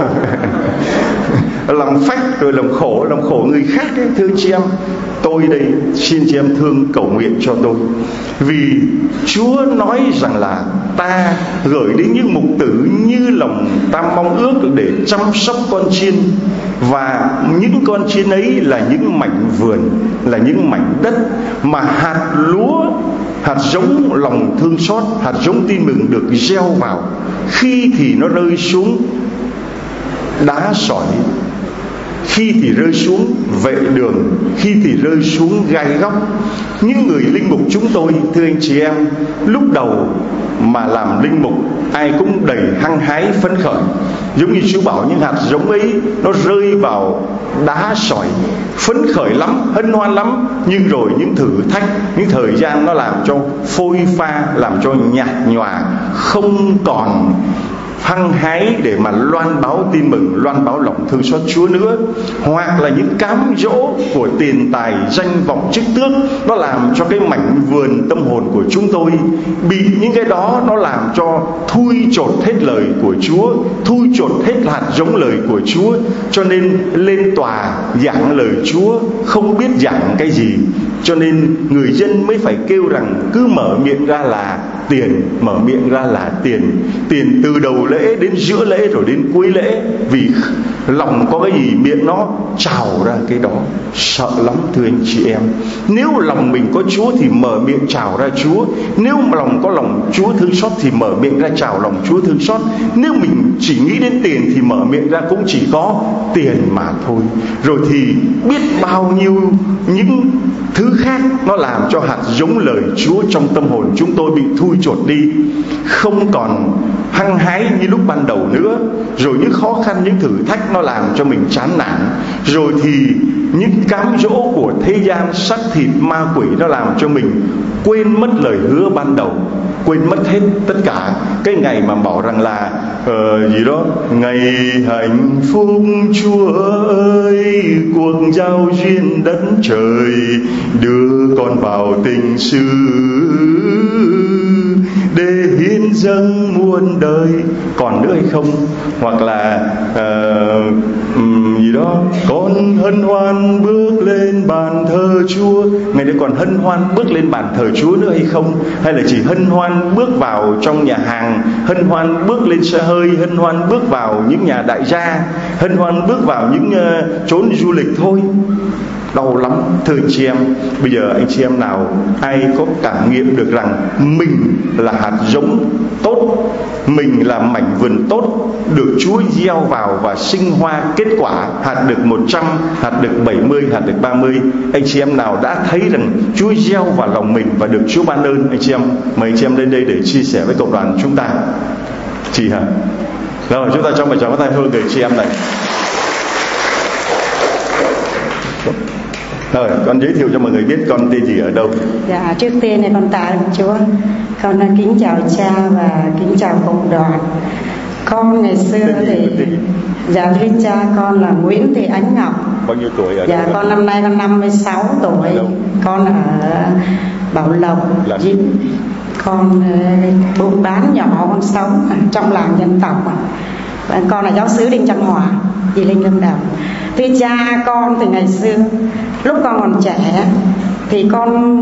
Làm phách rồi làm khổ, làm khổ người khác ấy. Thưa chị em, tôi đây xin chị em thương cầu nguyện cho tôi, vì Chúa nói rằng là ta gửi đến những mục tử như lòng ta mong ước để chăm sóc con chiên, và những con chiên ấy là những mảnh vườn, là những mảnh đất mà hạt lúa, hạt giống lòng thương xót, hạt giống tin mừng được gieo vào. Khi thì nó rơi xuống đá sỏi, khi thì rơi xuống vệ đường, khi thì rơi xuống gai góc. Những người linh mục chúng tôi, thưa anh chị em, lúc đầu mà làm linh mục ai cũng đầy hăng hái phấn khởi, giống như Chúa bảo những hạt giống ấy nó rơi vào đá sỏi, phấn khởi lắm, hân hoan lắm. Nhưng rồi những thử thách, những thời gian nó làm cho phôi pha, làm cho nhạt nhòa, không còn hăng hái để mà loan báo tin mừng, loan báo lòng thương xót Chúa nữa. Hoặc là những cám dỗ của tiền tài, danh vọng, chức tước, nó làm cho cái mảnh vườn tâm hồn của chúng tôi bị những cái đó nó làm cho thui chột hết lời của Chúa, thui chột hết hạt giống lời của Chúa. Cho nên lên tòa giảng lời Chúa không biết giảng cái gì, cho nên người dân mới phải kêu rằng cứ mở miệng ra là tiền, mở miệng ra là tiền, tiền từ đầu lễ đến giữa lễ rồi đến cuối lễ. Vì lòng có cái gì miệng nó trào ra cái đó. Sợ lắm thưa anh chị em. Nếu lòng mình có Chúa thì mở miệng trào ra Chúa. Nếu mà lòng có lòng Chúa thương xót thì mở miệng ra trào lòng Chúa thương xót. Nếu mình chỉ nghĩ đến tiền thì mở miệng ra cũng chỉ có tiền mà thôi. Rồi thì biết bao nhiêu những thứ khác nó làm cho hạt giống lời Chúa trong tâm hồn chúng tôi bị thui chột đi, không còn hăng hái như lúc ban đầu nữa. Rồi những khó khăn, những thử thách nó làm cho mình chán nản. Rồi thì những cám dỗ của thế gian, xác thịt, ma quỷ nó làm cho mình quên mất lời hứa ban đầu, quên mất hết tất cả. Cái ngày mà bảo rằng là uh, gì đó, ngày hạnh phúc Chúa ơi, cuộc giao duyên đất trời, đưa con vào tình xứ để hiến dâng muôn đời. Còn nữa hay không? Hoặc là uh, um, gì đó, con hân hoan bước lên bàn thờ Chúa. Ngày đấy còn hân hoan bước lên bàn thờ Chúa nữa hay không? Hay là chỉ hân hoan bước vào trong nhà hàng, hân hoan bước lên xe hơi, hân hoan bước vào những nhà đại gia, hân hoan bước vào những uh, chốn du lịch thôi? Đau lắm. Thưa anh chị em, bây giờ anh chị em nào ai có cảm nghiệm được rằng mình là hạt giống tốt, mình là mảnh vườn tốt, được Chúa gieo vào và sinh hoa kết quả, hạt được một trăm, hạt được bảy mươi, hạt được ba mươi. Anh chị em nào đã thấy rằng Chúa gieo vào lòng mình và được Chúa ban ơn? Anh chị em, mời anh chị em lên đây để chia sẻ với cộng đoàn chúng ta. Chị hả? Rồi chúng ta cho một tràng pháo tay hơn người chị em này. Rồi, con giới thiệu cho mọi người biết con tên gì, ở đâu. Dạ, trước tiên thì con tạ ơn Chúa. Con kính chào cha và kính chào cộng đoàn. Con ngày xưa thì dạ thưa cha, con là Nguyễn Thị Ánh Ngọc. Bao nhiêu tuổi? Ở dạ, con năm nay con năm mươi sáu tuổi. Con ở Bảo Lộc. Là... Con buôn bán nhỏ, con sống trong làng dân tộc. Con là giáo xứ Đinh Trang Hòa, Di Linh Lâm Đồng. Thưa cha, con từ ngày xưa lúc con còn trẻ thì con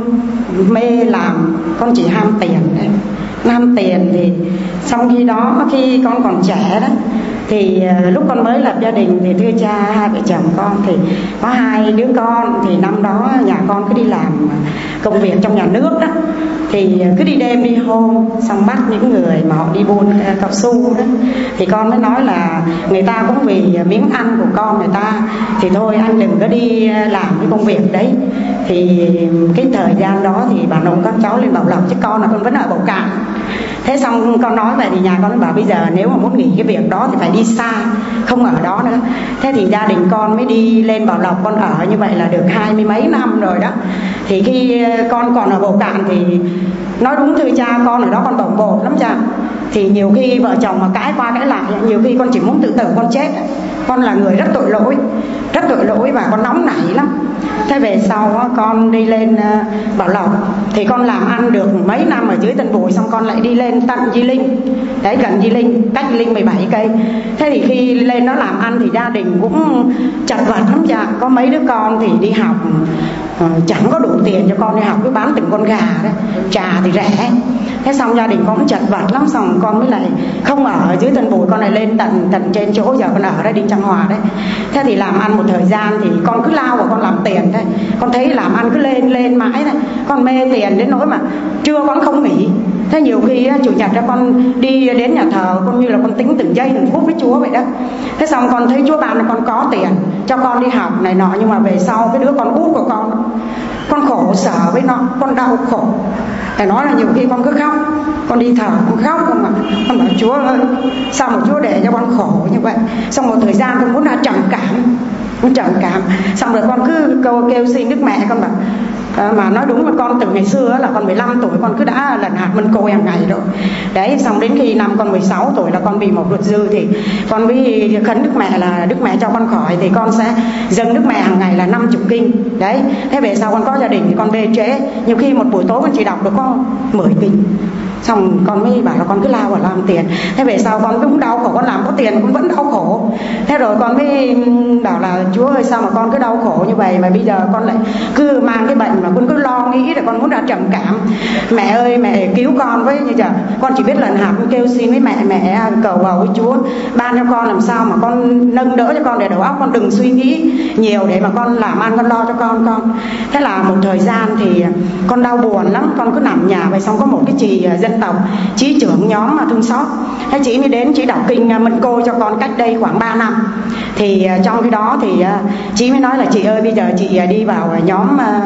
mê làm, con chỉ ham tiền đấy. Ham tiền thì trong khi đó, khi con còn trẻ đó thì lúc con mới lập gia đình thì thưa cha, hai vợ chồng con thì có hai đứa con. Thì năm đó nhà con cứ đi làm công việc trong nhà nước đó, thì cứ đi đêm đi hôm, xong bắt những người mà họ đi buôn cao su đó. Thì con mới nói là người ta cũng vì miếng ăn của con người ta, thì thôi anh đừng có đi làm cái công việc đấy. Thì cái thời gian đó thì bà nội các cháu lên Bảo Lộc, chứ con là con vẫn ở Bầu Cạn. Thế xong con nói vậy thì nhà con bảo bây giờ nếu mà muốn nghỉ cái việc đó thì phải đi xa, không ở đó nữa. Thế thì gia đình con mới đi lên Bảo Lộc, con ở như vậy là được hai mươi mấy năm rồi đó. Thì khi con còn ở Bầu Cạn thì nói đúng thưa cha, con ở đó con bồng bột lắm cha. Thì nhiều khi vợ chồng mà cãi qua cãi lại, nhiều khi con chỉ muốn tự tử con chết. Con là người rất tội lỗi, rất tội lỗi và con nóng nảy lắm. Thế về sau con đi lên Bảo Lộc thì con làm ăn được mấy năm ở dưới Tân Bùi, xong con lại đi lên tận Di Linh, đấy gần Di Linh, cách Di Linh mười bảy cây. Thế thì khi lên đó làm ăn thì gia đình cũng chật vật lắm cha. Có mấy đứa con thì đi học chẳng có đủ tiền cho con đi học, cứ bán từng con gà đấy, trà thì rẻ. Thế xong gia đình con cũng chật vật lắm, xong con mới lại không ở dưới Tân Bùi, con lại lên tận tận trên chỗ giờ con ở đây Đinh Trang Hòa đấy. Thế thì làm ăn một thời gian thì con cứ lao vào con làm tiền thôi. Con thấy làm ăn cứ lên lên mãi thôi, con mê tiền đến nỗi mà trưa con không nghỉ. Thế nhiều khi chủ nhật ra con đi đến nhà thờ, con như là con tính từng giây từng phút với Chúa vậy đó. Thế xong con thấy Chúa ban là con có tiền cho con đi học này nọ, nhưng mà về sau cái đứa con út của con, con khổ sở với nó, con đau khổ. Phải nói là nhiều khi con cứ khóc, con đi thờ con khóc, con mà con bảo Chúa ơi, sao mà Chúa để cho con khổ như vậy. Xong một thời gian con muốn là trầm cảm, con trầm cảm, xong rồi con cứ kêu, kêu xin Đức Mẹ. Con bảo à, mà nói đúng là con từ ngày xưa là con mười lăm tuổi con cứ đã lần hạt mân côi hàng ngày rồi đấy. Xong đến khi năm con mười sáu tuổi là con bị một đột dư, thì con mới khấn Đức Mẹ là Đức Mẹ cho con khỏi thì con sẽ dâng Đức Mẹ hàng ngày là năm chục kinh đấy. Thế về sau con có gia đình thì con bê trễ, nhiều khi một buổi tối con chỉ đọc được có mười kinh. Xong con mới bảo là con cứ lao vào làm tiền. Thế về sau con cũng đau khổ, con làm có tiền con vẫn đau khổ. Thế rồi con mới bảo là Chúa ơi, sao mà con cứ đau khổ như vậy, mà bây giờ con lại cứ mang cái bệnh mà con cứ lo nghĩ là con muốn ra trầm cảm. Mẹ ơi mẹ cứu con với. Như giờ con chỉ biết lần hạt con kêu xin với mẹ, mẹ cầu bầu với Chúa ban cho con làm sao mà con nâng đỡ cho con, để đầu óc con đừng suy nghĩ nhiều, để mà con làm ăn con lo cho con con. Thế là một thời gian thì con đau buồn lắm, con cứ nằm nhà vậy. Xong có một cái chị dân tộc, chí trưởng nhóm mà thương xót, thế chị mới đến, chị đọc kinh Mân Cô cho con cách đây khoảng ba năm. Thì trong cái đó thì chị mới nói là chị ơi bây giờ chị đi vào nhóm kinh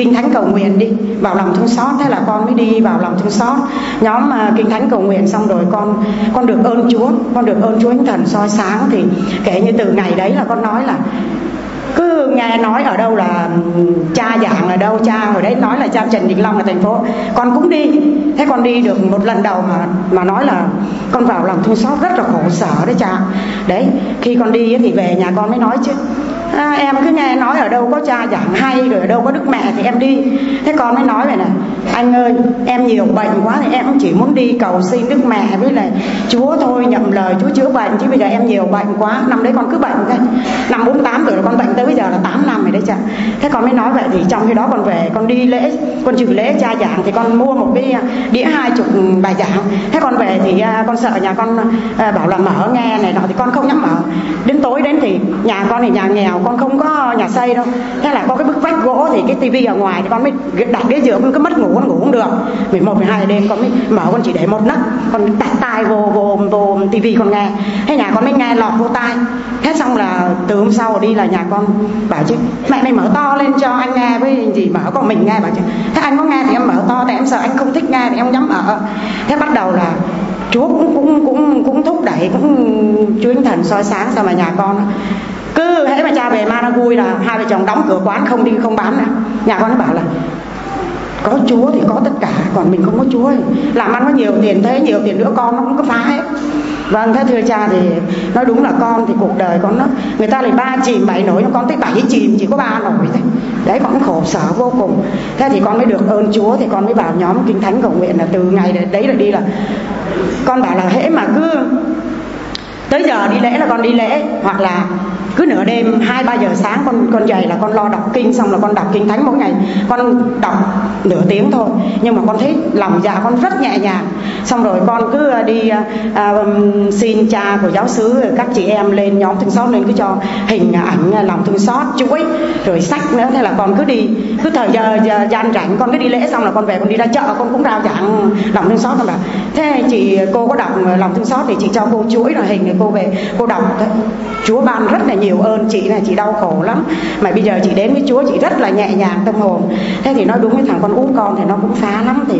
kinh thánh cầu nguyện đi, vào lòng thương xót. Thế là con mới đi vào lòng thương xót, nhóm uh, kinh thánh cầu nguyện. Xong rồi con con được ơn Chúa, con được ơn Chúa Thánh Thần soi sáng. Thì kể như từ ngày đấy là con nói là cứ nghe nói ở đâu là cha giảng ở đâu, cha hồi đấy nói là cha Trần Đình Long ở thành phố, con cũng đi. Thế con đi được một lần đầu mà mà nói là con vào lòng thương xót rất là khổ sở đấy cha. Đấy, khi con đi thì về nhà con mới nói chứ à, em cứ nghe nói ở đâu có cha giảng hay, rồi ở đâu có Đức Mẹ thì em đi. Thế con mới nói vậy này, anh ơi em nhiều bệnh quá thì em chỉ muốn đi cầu xin Đức Mẹ với lại Chúa thôi, nhậm lời Chúa chữa bệnh, chứ bây giờ em nhiều bệnh quá. Năm đấy con cứ bệnh cái năm bốn tám tuổi là con bệnh tới bây giờ là tám năm rồi đấy cha. Thế con mới nói vậy. Thì trong khi đó con về con đi lễ, con dự lễ cha giảng thì con mua một cái đĩa hai chục bài giảng. Thế con về thì con sợ nhà con bảo là mở nghe này nọ thì con không dám mở. Đến tối đến thì nhà con thì nhà nghèo, con không có nhà xây đâu. Thế là có cái bức vách gỗ thì cái tivi ở ngoài thì con mới đặt ghế dựa, con cứ mất ngủ, con ngủ không được. mười một mười hai đêm con mới mở, con chỉ để một nấc, con đặt tai vô vô vô tivi con nghe. Thế nhà con mới nghe lọt vô tai. Thế xong là từ hôm sau đi là nhà con bảo chứ mẹ mày mở to lên cho anh nghe với gì mở, còn mình nghe bảo chứ thế anh có nghe thì em mở to, tại em sợ anh không thích nghe thì em không dám mở. Thế bắt đầu là Chúa cũng cũng cũng cũng thúc đẩy, cũng Chúa Thánh Thần soi sáng. Sao mà nhà con cứ hễ mà cha về ma nó vui là hai vợ chồng đóng cửa quán không đi không bán nữa. Nhà con nó bảo là có Chúa thì có tất cả, còn mình không có Chúa thì làm ăn có nhiều tiền thế nhiều tiền nữa con nó cũng có phá hết. Vâng, thế thưa cha thì nói đúng là con thì cuộc đời con nó người ta lại ba chìm bảy nổi, con tới bảy chìm chỉ có ba nổi thôi. Đấy, con cũng khổ sở vô cùng. Thế thì con mới được ơn Chúa thì con mới vào nhóm kinh thánh cầu nguyện. Là từ ngày đấy là đi là con bảo là hễ mà cứ tới giờ đi lễ là con đi lễ, hoặc là cứ nửa đêm hai ba giờ sáng con con dậy là con lo đọc kinh, xong là con đọc kinh thánh mỗi ngày. Con đọc nửa tiếng thôi nhưng mà con thấy lòng dạ con rất nhẹ nhàng. Xong rồi con cứ đi à, xin cha của giáo xứ các chị em lên nhóm thương xót, lên cứ cho hình ảnh lòng thương xót chuỗi rồi sách nữa. Thế là con cứ đi, cứ thời giờ, giờ gian rảnh con cứ đi lễ xong là con về con đi ra chợ, con cũng rao giảng lòng thương xót. Con bảo thế chị cô có đọc lòng thương xót thì chị cho cô chuỗi rồi hình này cô về cô đọc. Chúa ban rất là nhiều ơn chị này, chị đau khổ lắm mà bây giờ chị đến với Chúa chị rất là nhẹ nhàng tâm hồn. Thế thì nói đúng với thằng con út con thì nó cũng phá lắm. Thì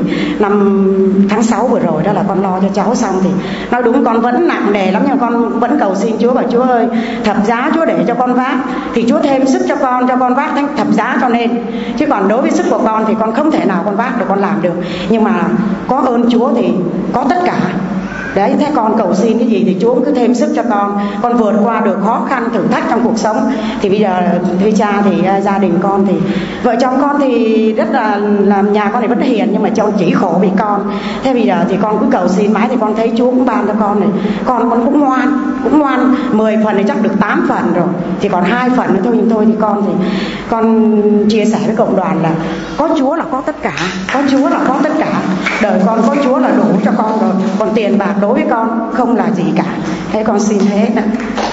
năm tháng sáu vừa rồi đó là con lo cho cháu xong thì nói đúng con vẫn nặng nề lắm, nhưng con vẫn cầu xin Chúa, bảo Chúa ơi thập giá Chúa để cho con vác thì Chúa thêm sức cho con, cho con vác thập giá cho nên. Chứ còn đối với sức của con thì con không thể nào con vác được, con làm được. Nhưng mà có ơn Chúa thì có tất cả. Đấy, thế con cầu xin cái gì thì Chúa cứ thêm sức cho con. Con vượt qua được khó khăn thử thách trong cuộc sống. Thì bây giờ thưa cha thì uh, gia đình con thì vợ chồng con thì rất là, là nhà con thì vẫn hiền, nhưng mà chồng chỉ khổ vì con. Thế bây giờ thì con cứ cầu xin mãi thì con thấy Chúa cũng ban cho con này. Con con cũng ngoan, cũng ngoan. Mười phần thì chắc được tám phần rồi, thì còn hai phần nữa thôi. Nhưng thôi thì con thì con chia sẻ với cộng đoàn là có Chúa là có tất cả, có Chúa là có tất cả. Đời con có Chúa là đủ cho con rồi. Còn tiền bạc đối với con không là gì cả. Thế con xin hết ạ.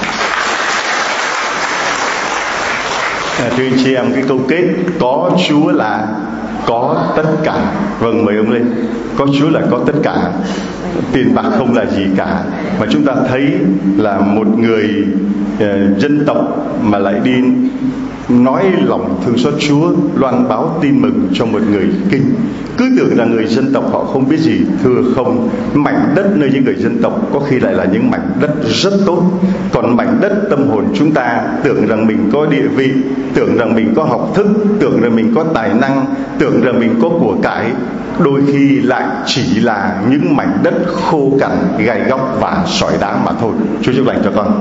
À, thưa anh chị em, cái câu kết có Chúa là có tất cả. Vâng, mời ông lên. Có Chúa là có tất cả, tiền bạc không là gì cả. Mà chúng ta thấy là một người uh, dân tộc mà lại đi nói lòng thương xót Chúa, loan báo tin mừng cho một người Kinh. Cứ tưởng rằng người dân tộc họ không biết gì. Thưa không, mảnh đất nơi những người dân tộc có khi lại là những mảnh đất rất tốt. Còn mảnh đất tâm hồn chúng ta tưởng rằng mình có địa vị, tưởng rằng mình có học thức, tưởng rằng mình có tài năng, tưởng rằng mình có của cải, đôi khi lại chỉ là những mảnh đất khô cằn, gai góc và sỏi đá mà thôi. Chúa chúc lành cho con.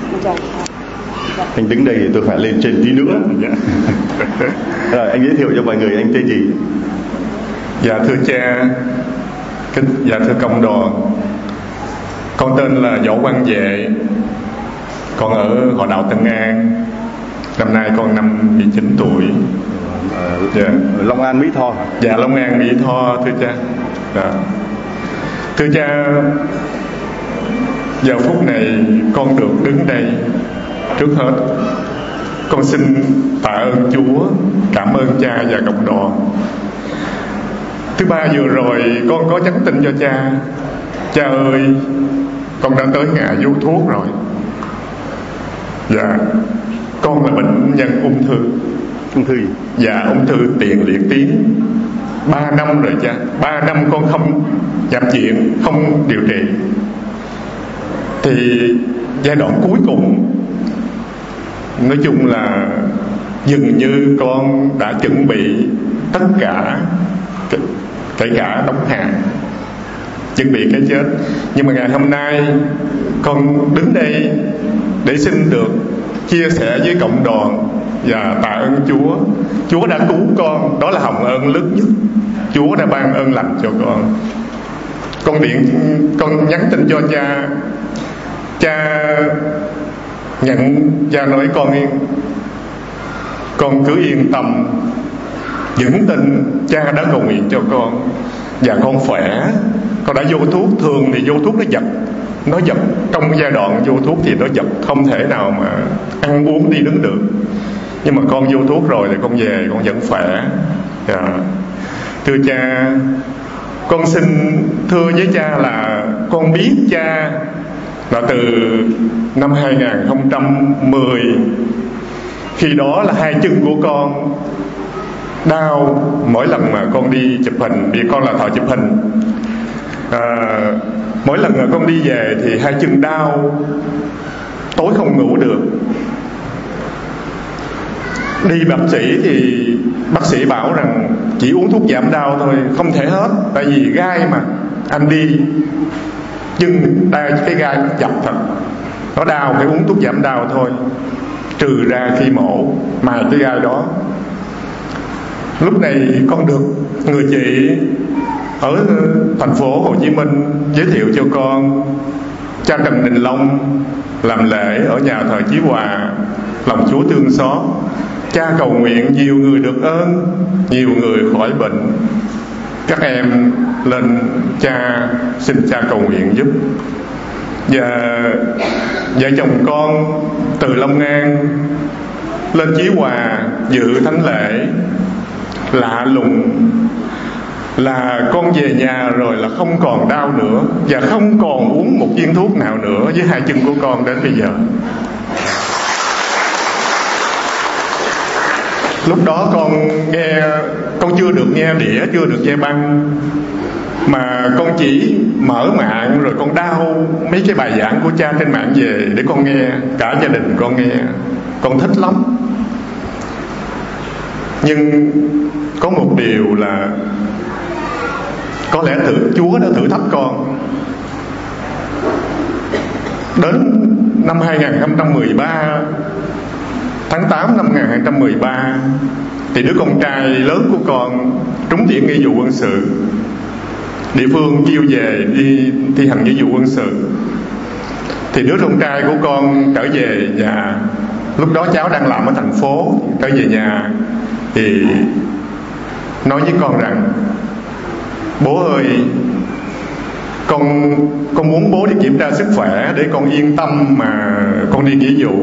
Anh đứng đây thì tôi phải lên trên tí nữa. Rồi anh giới thiệu cho mọi người, anh tên gì? Dạ thưa cha, kính dạ thưa cộng đoàn, con tên là Võ Quang Vệ, con ở họ đạo Tân An, năm nay con năm mươi chín tuổi. Dạ. Long An Mỹ Tho. Dạ Long An Mỹ Tho thưa cha. Dạ. Thưa cha, giờ phút này con được đứng đây, trước hết con xin tạ ơn Chúa, cảm ơn cha và cộng đoàn. Thứ ba vừa rồi con có nhắn tin cho cha: cha ơi, con đã tới ngã vô thuốc rồi. Dạ, con là bệnh nhân ung thư. Ung thư gì? Dạ, ung thư tiền liệt tuyến. Ba năm rồi cha, ba năm con không nhập viện, không điều trị. Thì giai đoạn cuối cùng, nói chung là dường như con đã chuẩn bị tất cả, kể cả đóng hàng, chuẩn bị cái chết. Nhưng mà ngày hôm nay con đứng đây để xin được chia sẻ với cộng đoàn và tạ ơn Chúa. Chúa đã cứu con, đó là hồng ơn lớn nhất. Chúa đã ban ơn lành cho con. Con điện, con nhắn tin cho cha. Cha nhận, cha nói con yên, con cứ yên tâm, vững tin. Cha đã cầu nguyện cho con và con khỏe. Con đã vô thuốc. Thường thì vô thuốc nó giật, nó giật trong giai đoạn vô thuốc thì nó giật, không thể nào mà ăn uống đi đứng được. Nhưng mà con vô thuốc rồi thì con về con vẫn khỏe. Yeah. Thưa cha, con xin thưa với cha là con biết cha là từ năm hai không một không, khi đó là hai chân của con đau mỗi lần mà con đi chụp hình, vì con là thợ chụp hình. À, mỗi lần mà con đi về thì hai chân đau, tối không ngủ được. Đi bác sĩ thì bác sĩ bảo rằng chỉ uống thuốc giảm đau thôi, không thể hết, tại vì gai mà anh đi chân đai cái gai nó chặt thật, nó đau, phải uống thuốc giảm đau thôi, trừ ra khi mổ mài cái gai đó. Lúc này con được người chị ở thành phố Hồ Chí Minh giới thiệu cho con cha Trần Đình Long làm lễ ở nhà thờ Chí Hòa. Lòng Chúa thương xót, cha cầu nguyện nhiều người được ơn, nhiều người khỏi bệnh. Các em lên cha, xin cha cầu nguyện giúp. Và vợ chồng con từ Long An lên Chí Hòa dự thánh lễ. Lạ lùng là con về nhà rồi là không còn đau nữa, và không còn uống một viên thuốc nào nữa với hai chân của con đến bây giờ. Lúc đó con nghe, con chưa được nghe đĩa, chưa được nghe băng, mà con chỉ mở mạng rồi con đao mấy cái bài giảng của cha trên mạng về để con nghe, cả gia đình con nghe. Con thích lắm. Nhưng có một điều là có lẽ thử, Chúa đã thử thách con. Đến năm hai không một ba, tháng tám năm hai không một ba, thì đứa con trai lớn của con trúng tuyển nghĩa vụ quân sự. Địa phương kêu về đi thi hành nghĩa vụ quân sự. Thì đứa con trai của con trở về nhà. Lúc đó cháu đang làm ở thành phố. Trở về nhà thì nói với con rằng: bố ơi, con con muốn bố đi kiểm tra sức khỏe để con yên tâm mà con đi nghĩa vụ.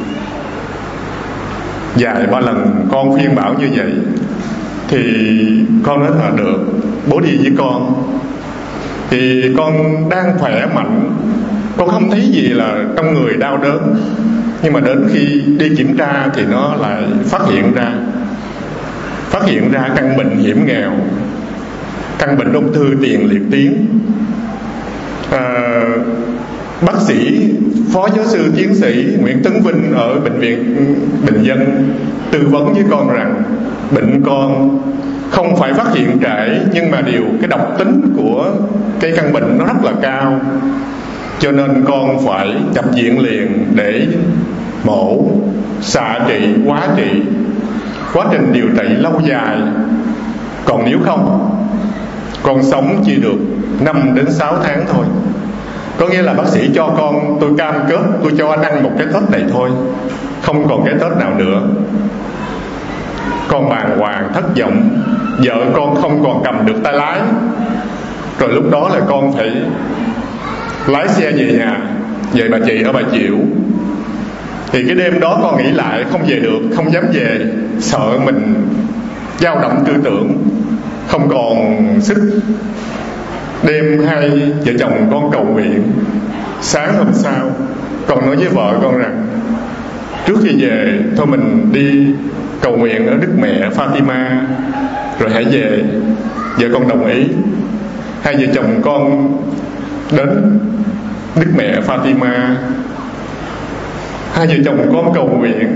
Vài ba lần con khuyên bảo như vậy thì con nói là được, bố đi với con. Thì con đang khỏe mạnh, con không thấy gì là trong người đau đớn. Nhưng mà đến khi đi kiểm tra thì nó lại phát hiện ra Phát hiện ra căn bệnh hiểm nghèo, căn bệnh ung thư tiền liệt tuyến. à, Bác sĩ Phó giáo sư tiến sĩ Nguyễn Tấn Vinh ở Bệnh viện Bình Dân tư vấn với con rằng bệnh con không phải phát hiện trễ, nhưng mà điều cái độc tính của cái căn bệnh nó rất là cao, cho nên con phải nhập viện liền để mổ, xạ trị, hóa trị. Quá trình điều trị lâu dài, còn nếu không con sống chỉ được năm đến sáu tháng thôi. Có nghĩa là bác sĩ cho con, tôi cam kết tôi cho anh ăn một cái Tết này thôi, không còn cái Tết nào nữa. Con bàng hoàng thất vọng, vợ con không còn cầm được tay lái. Rồi lúc đó là con phải lái xe về nhà, về bà chị ở Bà Chiểu. Thì cái đêm đó con nghĩ lại không về được, không dám về, sợ mình dao động tư tưởng, không còn sức. Đêm hai vợ chồng con cầu nguyện. Sáng hôm sau con nói với vợ con rằng trước khi về thôi mình đi cầu nguyện ở Đức Mẹ Fatima rồi hãy về. Vợ con đồng ý. Hai vợ chồng con đến Đức Mẹ Fatima. Hai vợ chồng con cầu nguyện.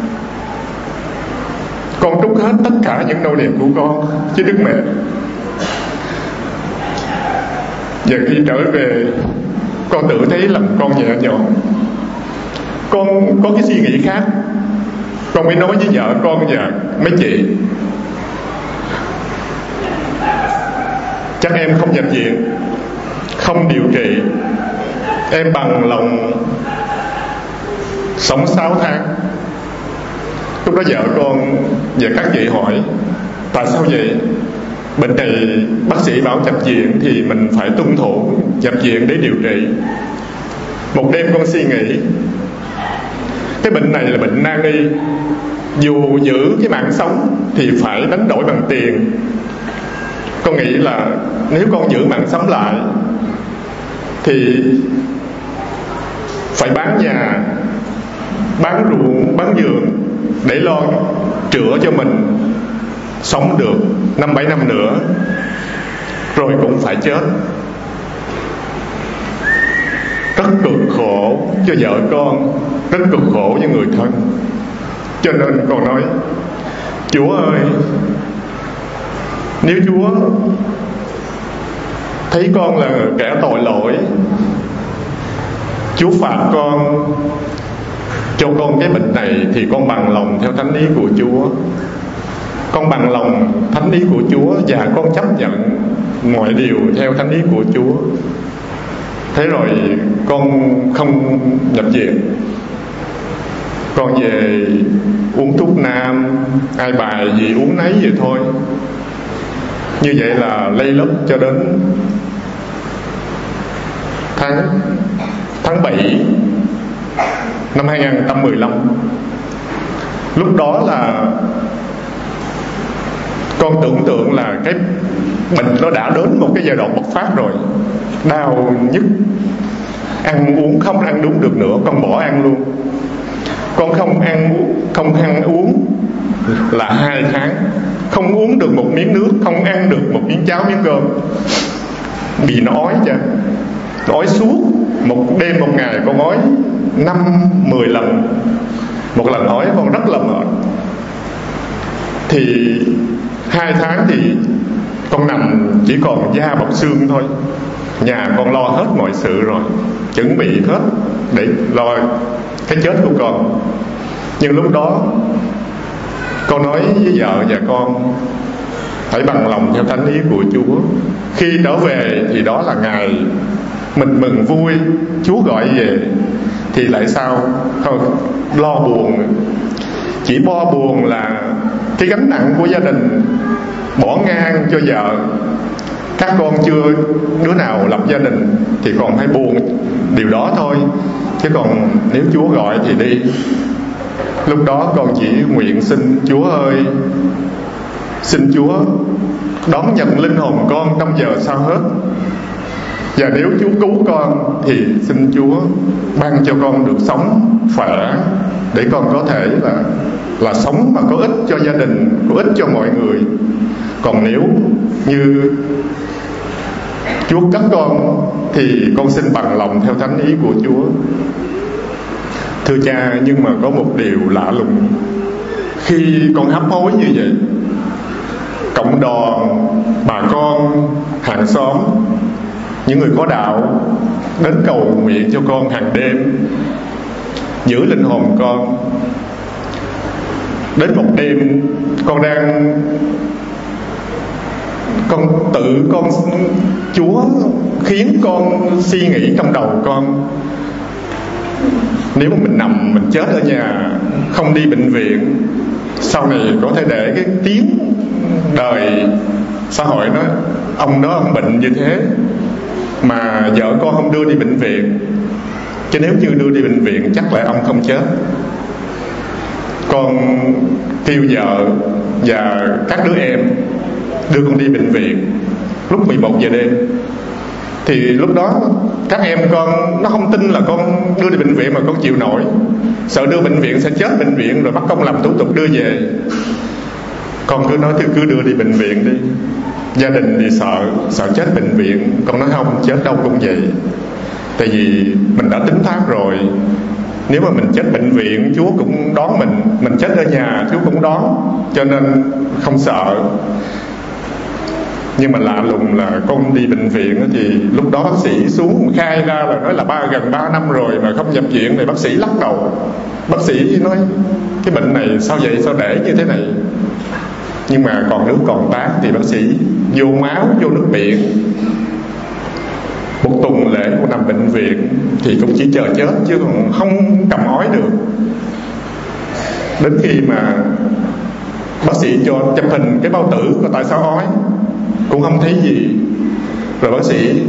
Con trút hết tất cả những nỗi niềm của con với Đức Mẹ. Và khi trở về, con tự thấy lòng con nhẹ nhõm. Con có cái suy nghĩ khác. Con mới nói với vợ con và mấy chị: chắc em không nhập viện, không điều trị, em bằng lòng sống sáu tháng. Lúc đó vợ con và các chị hỏi: tại sao vậy? Bệnh này bác sĩ bảo nhập viện thì mình phải tuân thủ nhập viện để điều trị. Một đêm con suy nghĩ, cái bệnh này là bệnh nan y, dù giữ cái mạng sống thì phải đánh đổi bằng tiền. Con nghĩ là nếu con giữ mạng sống lại thì phải bán nhà, bán ruộng, bán vườn để lo chữa cho mình sống được năm bảy năm nữa, rồi cũng phải chết. Rất cực khổ cho vợ con, rất cực khổ cho người thân. Cho nên con nói: Chúa ơi, nếu Chúa thấy con là kẻ tội lỗi, Chúa phạt con, cho con cái bệnh này, thì con bằng lòng theo thánh ý của Chúa. Con bằng lòng thánh ý của Chúa và con chấp nhận mọi điều theo thánh ý của Chúa. Thế rồi con không nhập viện. Con về uống thuốc nam, ai bài gì uống nấy vậy thôi. Như vậy là lây lất cho đến tháng tháng bảy năm hai nghìn không trăm mười lăm. Lúc đó là con tưởng tượng là cái bệnh nó đã đến một cái giai đoạn bộc phát rồi, đau nhức, ăn uống không ăn đúng được nữa, con bỏ ăn luôn. Con không ăn không ăn uống là hai tháng, không uống được một miếng nước, không ăn được một miếng cháo miếng cơm, bị nó ói chứ, nó ói suốt một đêm một ngày. Con ói năm mười lần, một lần ói con rất là mệt. Thì hai tháng thì con nằm chỉ còn da bọc xương thôi. Nhà con lo hết mọi sự rồi, chuẩn bị hết để lo cái chết của con. Nhưng lúc đó con nói với vợ và con hãy bằng lòng theo thánh ý của Chúa. Khi trở về thì đó là ngày mình mừng vui, Chúa gọi về, thì lại sao không lo buồn. Chỉ bo buồn là cái gánh nặng của gia đình bỏ ngang cho vợ. Các con chưa đứa nào lập gia đình thì còn hay buồn điều đó thôi. Chứ còn nếu Chúa gọi thì đi. Lúc đó con chỉ nguyện xin Chúa ơi, xin Chúa đón nhận linh hồn con trong giờ sau hết. Và nếu Chúa cứu con thì xin Chúa ban cho con được sống khỏe, để con có thể là là sống mà có ích cho gia đình, có ích cho mọi người. Còn nếu như Chúa cắt con thì con xin bằng lòng theo thánh ý của Chúa. Thưa cha, nhưng mà có một điều lạ lùng. Khi con hấp hối như vậy, cộng đoàn, bà con, hàng xóm, những người có đạo đến cầu nguyện cho con hàng đêm, giữ linh hồn con. Đến một đêm con đang con tự con Chúa khiến con suy nghĩ trong đầu con, nếu mà mình nằm mình chết ở nhà, không đi bệnh viện, sau này có thể để cái tiếng đời xã hội nói ông đó ông bệnh như thế mà vợ con không đưa đi bệnh viện, chứ nếu như đưa đi bệnh viện chắc là ông không chết. Con kêu vợ và các đứa em đưa con đi bệnh viện lúc mười một giờ đêm. Thì lúc đó các em con nó không tin là con đưa đi bệnh viện mà con chịu nổi, sợ đưa bệnh viện sẽ chết bệnh viện rồi bắt con làm thủ tục đưa về. Con cứ nói thì cứ đưa đi bệnh viện đi. Gia đình thì sợ sợ chết bệnh viện. Con nói không, chết đâu cũng vậy. Tại vì mình đã tính toán rồi, nếu mà mình chết bệnh viện Chúa cũng đón mình, mình chết ở nhà Chúa cũng đón, cho nên không sợ. Nhưng mà lạ lùng là con đi bệnh viện thì lúc đó bác sĩ xuống khai ra là nói là ba gần ba năm rồi mà không nhập viện. Thì bác sĩ lắc đầu. Bác sĩ nói cái bệnh này sao vậy, sao để như thế này. Nhưng mà còn nước còn tát thì bác sĩ vô máu, vô nước biển. Một tuần lễ con nằm bệnh viện thì cũng chỉ chờ chết chứ còn không cầm ói được. Đến khi mà bác sĩ cho chụp hình cái bao tử của tại sao ói cũng không thấy gì. Rồi bác sĩ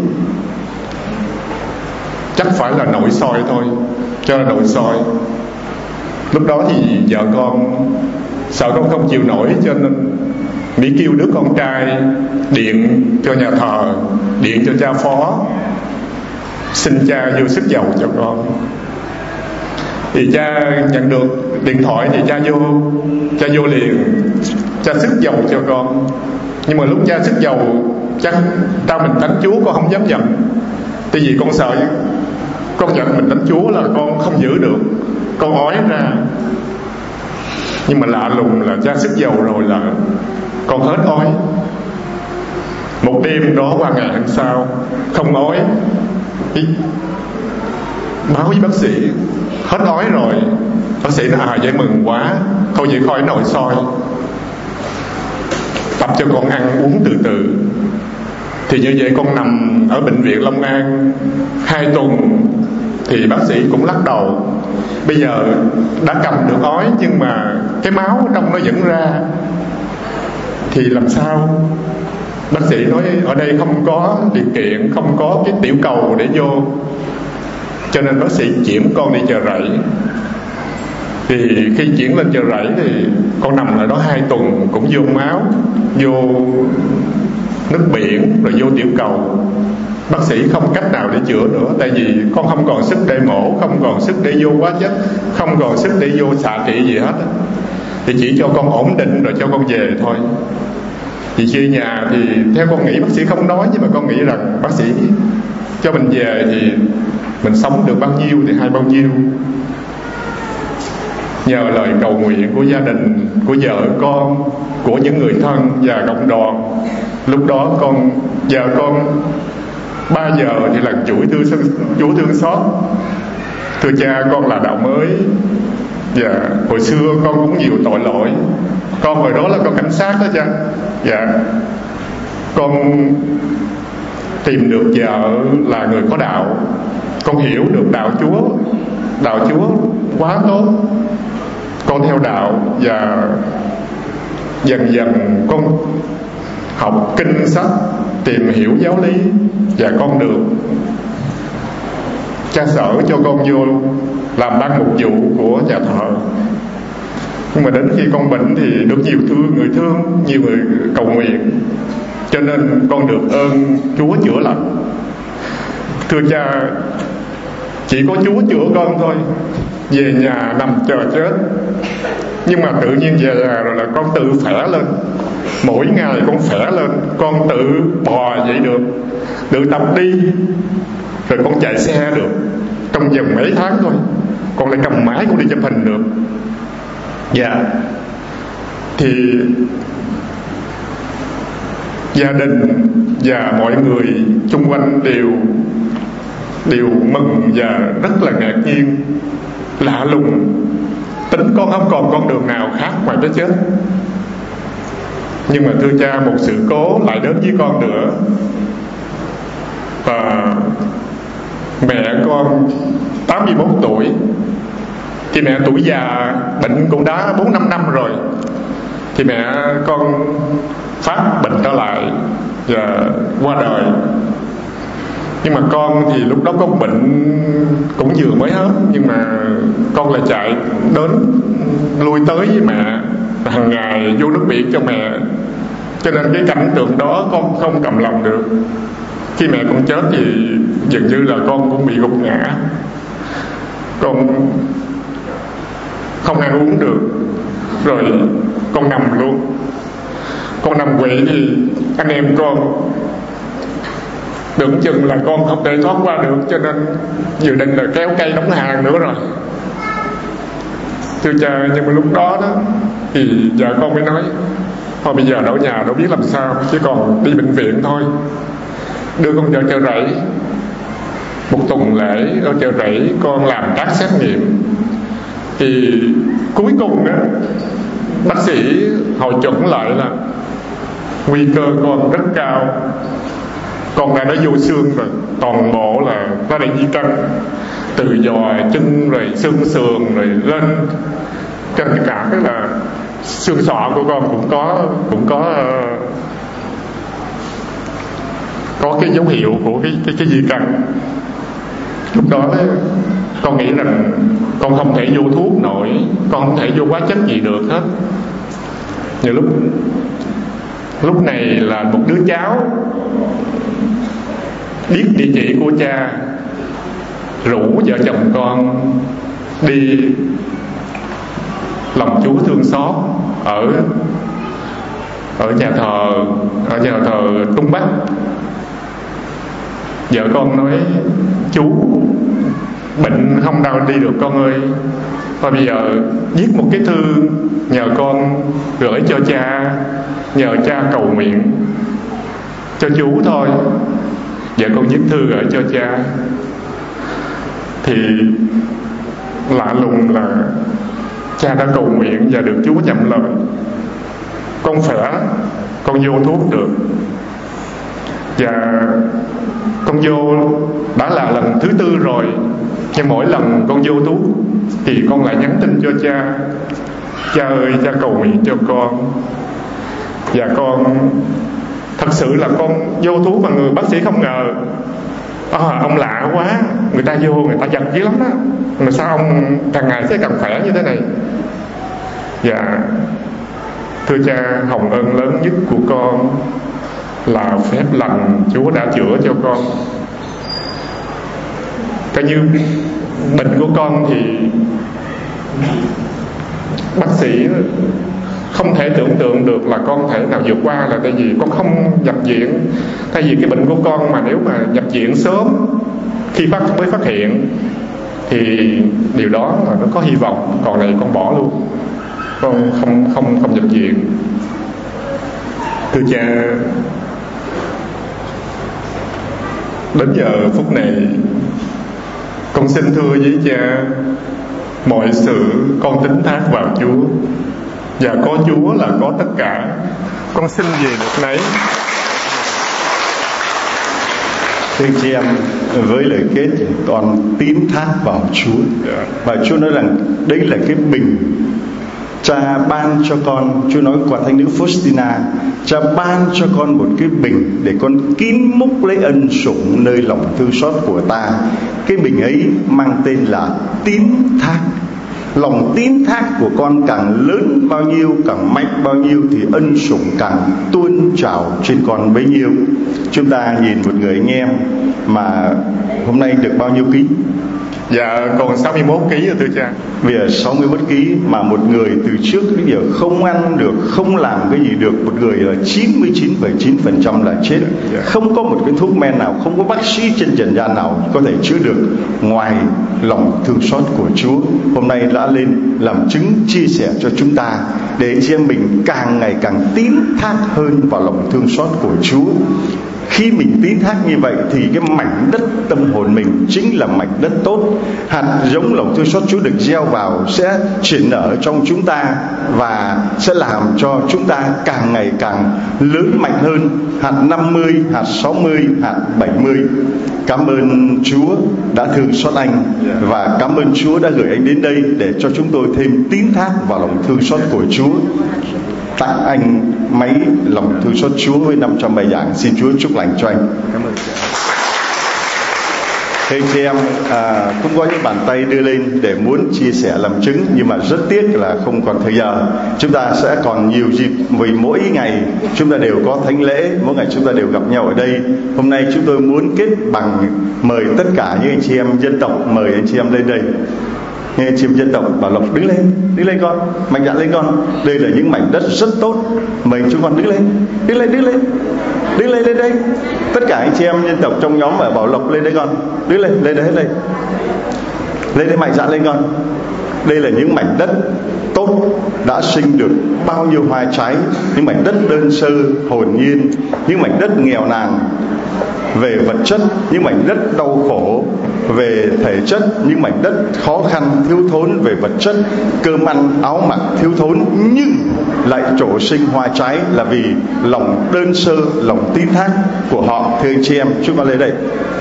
chắc phải là nội soi thôi, cho là nội soi. Lúc đó thì vợ con sợ con không chịu nổi, cho nên Mỹ kêu đứa con trai điện cho nhà thờ, điện cho cha phó, xin cha vô sức dầu cho con. Thì cha nhận được điện thoại thì cha vô cha vô liền, cha sức dầu cho con. Nhưng mà lúc cha sức dầu, chắc tao mình đánh Chúa con không dám nhận. Tại vì con sợ con giận mình đánh Chúa là con không giữ được, con ói ra. Nhưng mà lạ lùng là cha sức dầu rồi là con hết ói. Một đêm đó qua ngày hôm sau không ói, báo với bác sĩ hết ói rồi. Bác sĩ nói à vậy mừng quá, thôi vậy khỏi nội soi, tập cho con ăn uống từ từ. Thì như vậy con nằm ở bệnh viện Long An hai tuần thì bác sĩ cũng lắc đầu. Bây giờ đã cầm được ói nhưng mà cái máu trong nó vẫn ra, thì làm sao? Bác sĩ nói ở đây không có điều kiện, không có cái tiểu cầu để vô, cho nên bác sĩ chuyển con đi Chợ Rẫy. Thì khi chuyển lên Chợ Rẫy thì con nằm ở đó hai tuần, cũng vô máu, vô nước biển, rồi vô tiểu cầu. Bác sĩ không cách nào để chữa nữa, tại vì con không còn sức để mổ, không còn sức để vô hóa chất, không còn sức để vô xạ trị gì hết. Thì chỉ cho con ổn định rồi cho con về thôi. Thì khi nhà thì theo con nghĩ, bác sĩ không nói, nhưng mà con nghĩ rằng bác sĩ cho mình về thì mình sống được bao nhiêu thì hay bao nhiêu. Nhờ lời cầu nguyện của gia đình, của vợ con, của những người thân và cộng đoàn, lúc đó con vợ con ba giờ thì lần chuỗi thương Chúa thương xót. Thưa cha, con là đạo mới và hồi xưa con cũng nhiều tội lỗi. Con hồi đó là con cảnh sát đó cha. Dạ, con tìm được vợ là người có đạo, con hiểu được đạo Chúa, đạo Chúa quá tốt. Con theo đạo và dần dần con học kinh sách, tìm hiểu giáo lý, và con được cha sở cho con vô làm ban mục vụ của nhà thờ. Nhưng mà đến khi con bệnh thì được nhiều thương người thương, nhiều người cầu nguyện, cho nên con được ơn Chúa chữa lành. Thưa cha, chỉ có Chúa chữa con thôi. Về nhà nằm chờ chết, nhưng mà tự nhiên về nhà rồi là con tự khỏe lên. Mỗi ngày con khỏe lên, con tự bò dậy được, tự tập đi, rồi con chạy xe được. Trong vòng mấy tháng thôi, con lại cầm máy con đi chụp hình được. Dạ, thì gia đình và mọi người xung quanh đều đều mừng và rất là ngạc nhiên. Lạ lùng, tính con không còn con đường nào khác ngoài cái chết. Nhưng mà thưa cha, một sự cố lại đến với con nữa. Và mẹ con tám mươi mốt tuổi, thì mẹ tuổi già, bệnh cũng đã bốn năm năm rồi, thì mẹ con phát bệnh trở lại và qua đời. Nhưng mà con thì lúc đó con bệnh cũng vừa mới hết, nhưng mà con lại chạy đến lui tới với mẹ, hàng ngày vô nước biển cho mẹ. Cho nên cái cảnh tượng đó con không cầm lòng được. khi mẹ con chết thì dường như là con cũng bị gục ngã, con không ăn uống được, rồi con nằm luôn. Con nằm quỵ thì anh em con tưởng chừng là con không thể thoát qua được, cho nên dự định là kéo cây đóng hàng nữa rồi. Thưa cha, nhưng mà lúc đó đó thì vợ con mới nói thôi bây giờ ở nhà đâu biết làm sao, chứ còn đi bệnh viện thôi. Đưa con vào Chợ Rẫy. Một tuần lễ ở Chợ Rẫy con làm các xét nghiệm, thì cuối cùng đó bác sĩ hội chuẩn lại là nguy cơ con rất cao, con đã nói vô xương rồi, toàn bộ là nó đã di căn từ giò chân rồi xương sườn rồi lên trên cả cái là xương sọ của con cũng có cũng có có cái dấu hiệu của cái cái cái di căn. Lúc đó con nghĩ rằng con không thể vô thuốc nổi, con không thể vô hóa chất gì được hết. Nhưng lúc lúc này là một đứa cháu biết địa chỉ của cha, rủ vợ chồng con đi lòng Chúa thương xót ở ở nhà thờ ở nhà thờ Tung Bắc. Vợ con nói chú bệnh không đâu đi được con ơi, và bây giờ viết một cái thư nhờ con gửi cho cha, nhờ cha cầu nguyện cho chú thôi. Vợ con viết thư gửi cho cha thì lạ lùng là cha đã cầu nguyện và được Chúa nhậm lời. Con khỏe, con vô thuốc được, và con vô đã là lần thứ tư rồi. Nhưng mỗi lần con vô thuốc thì con lại nhắn tin cho cha: cha ơi, cha cầu nguyện cho con. Và con thật sự là con vô thuốc mà người bác sĩ không ngờ. À, ông lạ quá, người ta vô người ta giật dữ lắm đó, mà sao ông càng ngày sẽ càng khỏe như thế này. Dạ thưa cha, hồng ân lớn nhất của con là phép lành Chúa đã chữa cho con. Coi như bệnh của con thì bác sĩ không thể tưởng tượng được là con thể nào vượt qua, là tại vì con không nhập viện. Tại vì cái bệnh của con mà nếu mà nhập viện sớm khi phát mới phát hiện thì điều đó là nó có hy vọng. Còn này con bỏ luôn, con không không không nhập viện. Thưa cha, đến giờ phút này con xin thưa với cha, mọi sự con tín thác vào Chúa, và có Chúa là có tất cả. Con xin về được nấy. Thưa chị em, với lời kết con tín thác vào Chúa. Và Chúa nói rằng đấy là cái bình Cha ban cho con. Chúa nói qua thánh nữ Faustina: Cha ban cho con một cái bình để con kín múc lấy ân sủng nơi lòng thương xót của ta. Cái bình ấy mang tên là tín thác. Lòng tín thác của con càng lớn bao nhiêu, càng mạnh bao nhiêu, thì ân sủng càng tuôn trào trên con bấy nhiêu. Chúng ta nhìn một người anh em mà hôm nay được bao nhiêu ký? Dạ còn sáu mươi mốt ký rồi thưa cha. Bây giờ sáu mươi mốt ký mà một người từ trước đến giờ không ăn được, không làm cái gì được, một người ở chín mươi chín phẩy chín phần trăm là chết. Không có một cái thuốc men nào, không có bác sĩ trên trần gian nào có thể chữa được ngoài lòng thương xót của Chúa. Hôm nay đã lên làm chứng chia sẻ cho chúng ta để chị em mình càng ngày càng tín thác hơn vào lòng thương xót của Chúa. Khi mình tín thác như vậy thì cái mảnh đất tâm hồn mình chính là mảnh đất tốt. Hạt giống lòng thương xót Chúa được gieo vào sẽ triển nở trong chúng ta và sẽ làm cho chúng ta càng ngày càng lớn mạnh hơn. Hạt năm mươi, hạt sáu mươi, hạt bảy mươi. Cảm ơn Chúa đã thương xót anh, và cảm ơn Chúa đã gửi anh đến đây để cho chúng tôi thêm tín thác vào lòng thương xót của Chúa. Tặng anh máy lòng thương xót Chúa với năm trăm bài giảng. Xin Chúa chúc lành cho anh. Cảm ơn. Thưa chị em, à, cũng có những bàn tay đưa lên để muốn chia sẻ làm chứng, nhưng mà rất tiếc là không còn thời giờ. Chúng ta sẽ còn nhiều dịp, vì mỗi ngày chúng ta đều có thánh lễ, mỗi ngày chúng ta đều gặp nhau ở đây. Hôm nay chúng tôi muốn kết bằng mời tất cả những anh chị em dân tộc, mời anh chị em lên đây. Nghe anh chị em dân tộc Bảo Lộc đứng lên, đứng lên con, mạnh dạn lên con. Đây là những mảnh đất rất tốt, mời chúng con đứng lên, đứng lên, đứng lên, đứng lên lên đây. Tất cả anh chị em dân tộc trong nhóm ở Bảo Lộc lên đây con, đứng lên, lên đây hết đây, lên đây mạnh dạn lên con. Đây là những mảnh đất tốt, đã sinh được bao nhiêu hoa trái, những mảnh đất đơn sơ hồn nhiên, những mảnh đất nghèo nàn về vật chất, những mảnh đất đau khổ về thể chất, những mảnh đất khó khăn thiếu thốn về vật chất, cơm ăn áo mặc thiếu thốn, nhưng lại trổ sinh hoa trái là vì lòng đơn sơ, lòng tín thác của họ. Thưa anh chị em, chúng ta lên đây.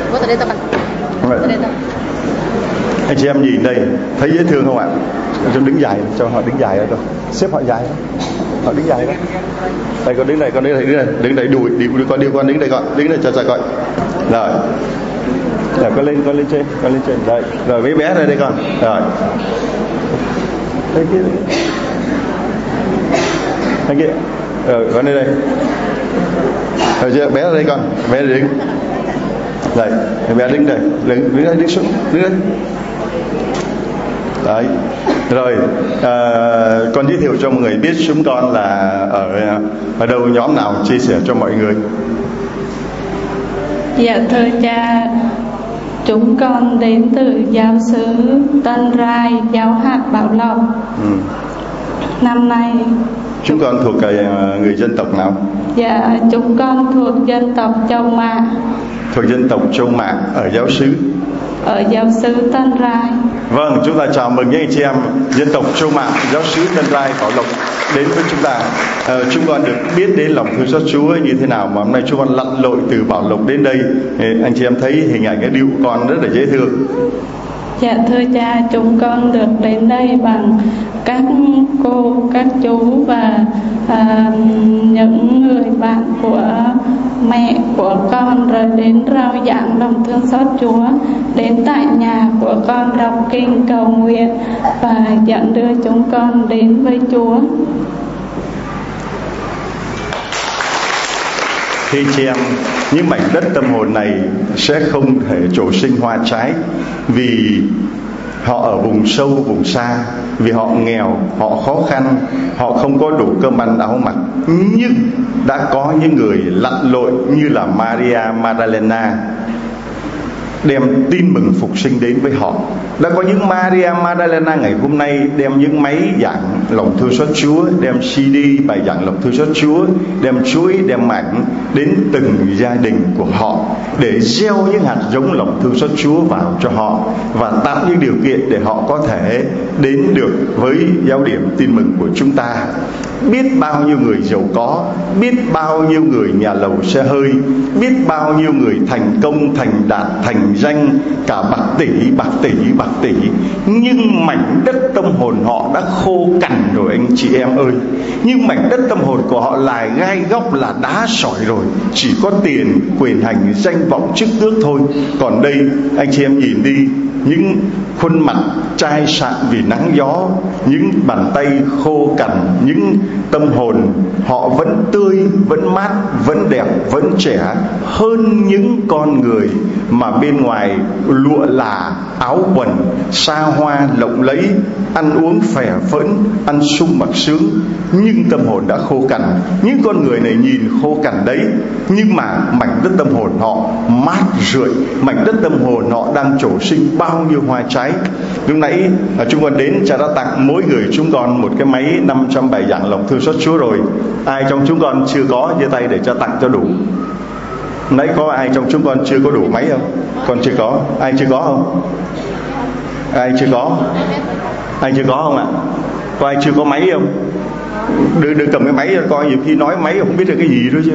Anh chị em nhìn đây, thấy dễ thương không ạ? Chúng đứng dài, cho họ đứng dài rồi, xếp họ dài, họ đứng dài đó. Đây con đứng đây, con đứng đây, đứng đây, đứng đây đùi, đi con, đi con đứng đây con, đứng đây cho cha coi. Rồi, rồi con lên, con lên trên, con lên trên, rồi, rồi mấy bé đây đây con, rồi. Đây kia, đây kia, rồi con lên đây. Rồi chưa, bé ra đây con, bé đứng. Đây, bé đứng đây, đứng, đứng đây, đứng xuống, đứng đây. Đấy. Rồi, à, con giới thiệu cho mọi người biết chúng con là ở ở đâu, nhóm nào, chia sẻ cho mọi người. Dạ thưa cha, chúng con đến từ giáo xứ Tân Rai, giáo hạt Bảo Lộc. Ừ. Năm nay chúng con thuộc người dân tộc nào? Dạ, chúng con thuộc dân tộc Châu Mạ. Thuộc dân tộc Châu Mạ ở giáo xứ? Ở giáo xứ Tân Rai. Vâng, chúng ta chào mừng những anh chị em dân tộc Châu Mạ, giáo xứ Tân Rai, Bảo Lộc đến với chúng ta. À, chúng con được biết đến lòng thương xót Chúa như thế nào mà hôm nay chúng con lặn lội từ Bảo Lộc đến đây. Anh chị em thấy hình ảnh cái điệu con rất là dễ thương. Dạ thưa cha, chúng con được đến đây bằng các cô, các chú và à, những người bạn của mẹ của con, rồi đến rao giảng lòng thương xót Chúa, đến tại nhà của con đọc kinh cầu nguyện và dẫn đưa chúng con đến với Chúa. Khi chị em, những mảnh đất tâm hồn này sẽ không thể trổ sinh hoa trái, vì họ ở vùng sâu, vùng xa, vì họ nghèo, họ khó khăn, họ không có đủ cơm ăn áo mặc. Nhưng đã có những người lặn lội như là Maria Magdalena đem tin mừng phục sinh đến với họ. Đã có những Maria Magdalena ngày hôm nay đem những máy giảng lòng thương xót Chúa, đem xê đê bài giảng lòng thương xót Chúa, đem chuỗi, đem mảnh đến từng gia đình của họ để gieo những hạt giống lòng thương xót Chúa vào cho họ và tạo những điều kiện để họ có thể đến được với giáo điểm tin mừng của chúng ta. Biết bao nhiêu người giàu có, biết bao nhiêu người nhà lầu xe hơi, biết bao nhiêu người thành công, thành đạt, thành danh, cả bạc tỷ, bạc tỷ, bạc tỷ, nhưng mảnh đất tâm hồn họ đã khô cằn rồi anh chị em ơi. Nhưng mảnh đất tâm hồn của họ là gai góc, là đá sỏi rồi, chỉ có tiền, quyền hành, danh vọng, chức tước thôi. Còn đây anh chị em nhìn đi, những khuôn mặt chai sạn vì nắng gió, những bàn tay khô cằn, những tâm hồn họ vẫn tươi, vẫn mát, vẫn đẹp, vẫn trẻ hơn những con người mà bên ngoài lụa là, áo quần xa hoa lộng lẫy, ăn uống phè phỡn, ăn sung mặc sướng, nhưng tâm hồn đã khô cằn. Những con người này nhìn khô cằn đấy, nhưng mà mảnh đất tâm hồn họ mát rượi, mảnh đất tâm hồn họ đang trổ sinh bao nhiêu hoa trái. Lúc nãy chúng con đến, cha đã tặng mỗi người chúng con một cái máy năm trăm bài giảng lòng thương xót Chúa rồi. Ai trong chúng con chưa có giơ tay để cha tặng cho đủ. Nãy có ai trong chúng con chưa có đủ máy không? Con chưa có. Ai chưa có không? Ai chưa có? Ai chưa có không ạ? Có ai chưa có máy không? Đưa, đưa cầm cái máy ra coi, nhiều khi nói máy không biết được cái gì đó chứ.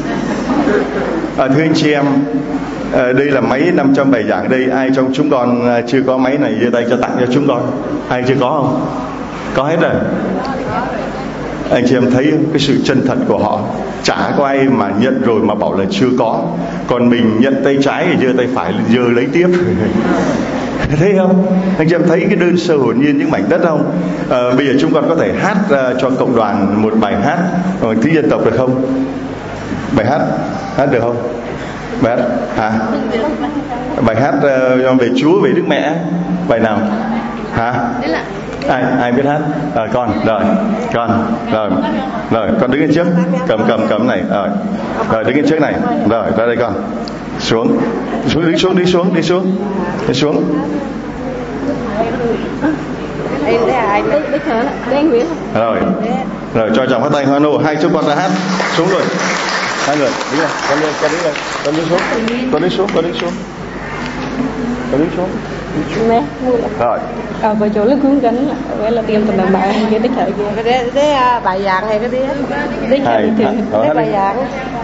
À, thưa anh chị em, à, đây là máy năm trăm bài giảng đây. Ai trong chúng con chưa có máy này giơ tay cho tặng cho chúng con. Ai chưa có không? Có hết rồi. Anh chị em thấy cái sự chân thật của họ. Chả có ai mà nhận rồi mà bảo là chưa có. Còn mình nhận tay trái thì giơ tay phải giơ lấy tiếp. Thấy không? Anh chị em thấy cái đơn sơ hồn nhiên những mảnh đất không? À, bây giờ chúng con có thể hát uh, cho cộng đoàn một bài hát uh, tiếng dân tộc được không? Bài hát hát được không? Bài hát hả? Bài hát uh, về Chúa, về Đức Mẹ. Bài nào? Hả? Ai ai biết hát? À, con rồi, con rồi, rồi con đứng lên trước, cầm cầm cầm này, rồi, rồi đứng lên trước này, rồi ra đây con, xuống, xuống đi xuống đi xuống đi xuống, đi xuống. Rồi, rồi cho chồng bắt tay Hoa Nô, hai chú con ra hát, xuống rồi, hai người, đứng này, con lên, con đứng lên, con đứng xuống, con đứng xuống, con đứng xuống, con đứng xuống. Rồi. Ờ, bà chỗ lúc hướng dẫn vậy là tiêm tầm bạn kia tích thời kia. Cái cái bài giảng hay cái đấy. Tích thời thì cái bài giảng.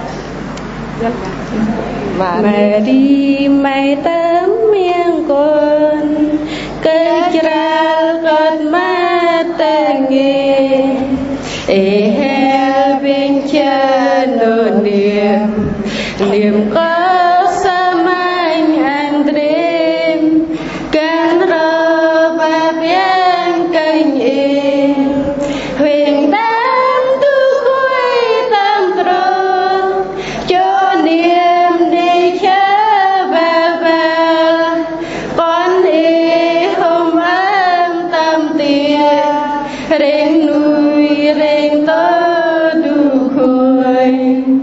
Mẹ đi mẹ tấm miệng con cây ra con mắt tên nghề ê heo bên chân nôn niềm niềm có sớm anh anh đêm can rơ và biển cánh ê huyền đám tu khuấy tâm tròn cho niềm đi chớ về về con đi hôm ấm tâm tiền rèn nuôi rèn tơ đủ khôi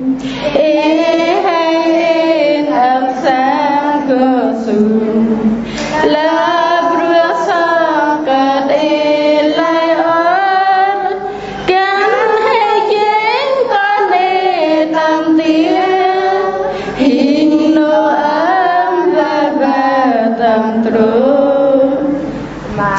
ê hay ấm sáng cơ sùn la brua sa cả đê lại ớt cắn hay chén con đê tâm tiền hình nô ấm và và tâm trốn mà.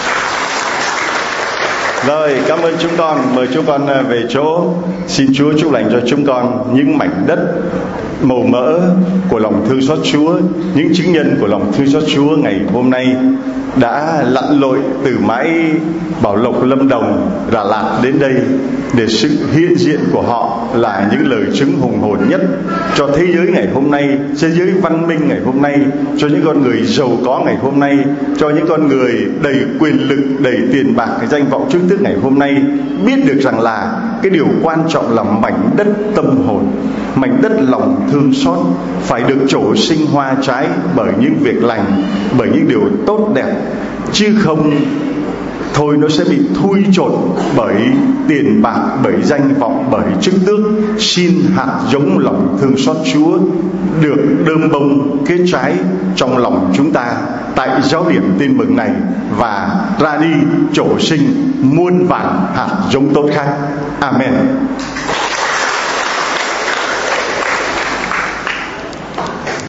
Rồi, cảm ơn chúng con. Mời chúng con về chỗ. Xin Chúa chúc lành cho chúng con những mảnh đất màu mỡ của lòng thương xót Chúa, những chứng nhân của lòng thương xót Chúa ngày hôm nay đã lặn lội từ mãi Bảo Lộc, Lâm Đồng, Đà Lạt đến đây, để sự hiện diện của họ là những lời chứng hùng hồn nhất cho thế giới ngày hôm nay, thế giới văn minh ngày hôm nay, cho những con người giàu có ngày hôm nay, cho những con người đầy quyền lực, đầy tiền bạc, danh vọng chức tước ngày hôm nay biết được rằng là cái điều quan trọng là mảnh đất tâm hồn, mảnh đất lòng thương xót phải được trổ sinh hoa trái bởi những việc lành, bởi những điều tốt đẹp, chứ không thôi nó sẽ bị thui chột bởi tiền bạc, bởi danh vọng, bởi chức tước. Xin hạt giống lòng thương xót Chúa được đơm bông kết trái trong lòng chúng ta tại giáo điểm Tin Mừng này, và ra đi trổ sinh muôn vàn hạt giống tốt khác. Amen.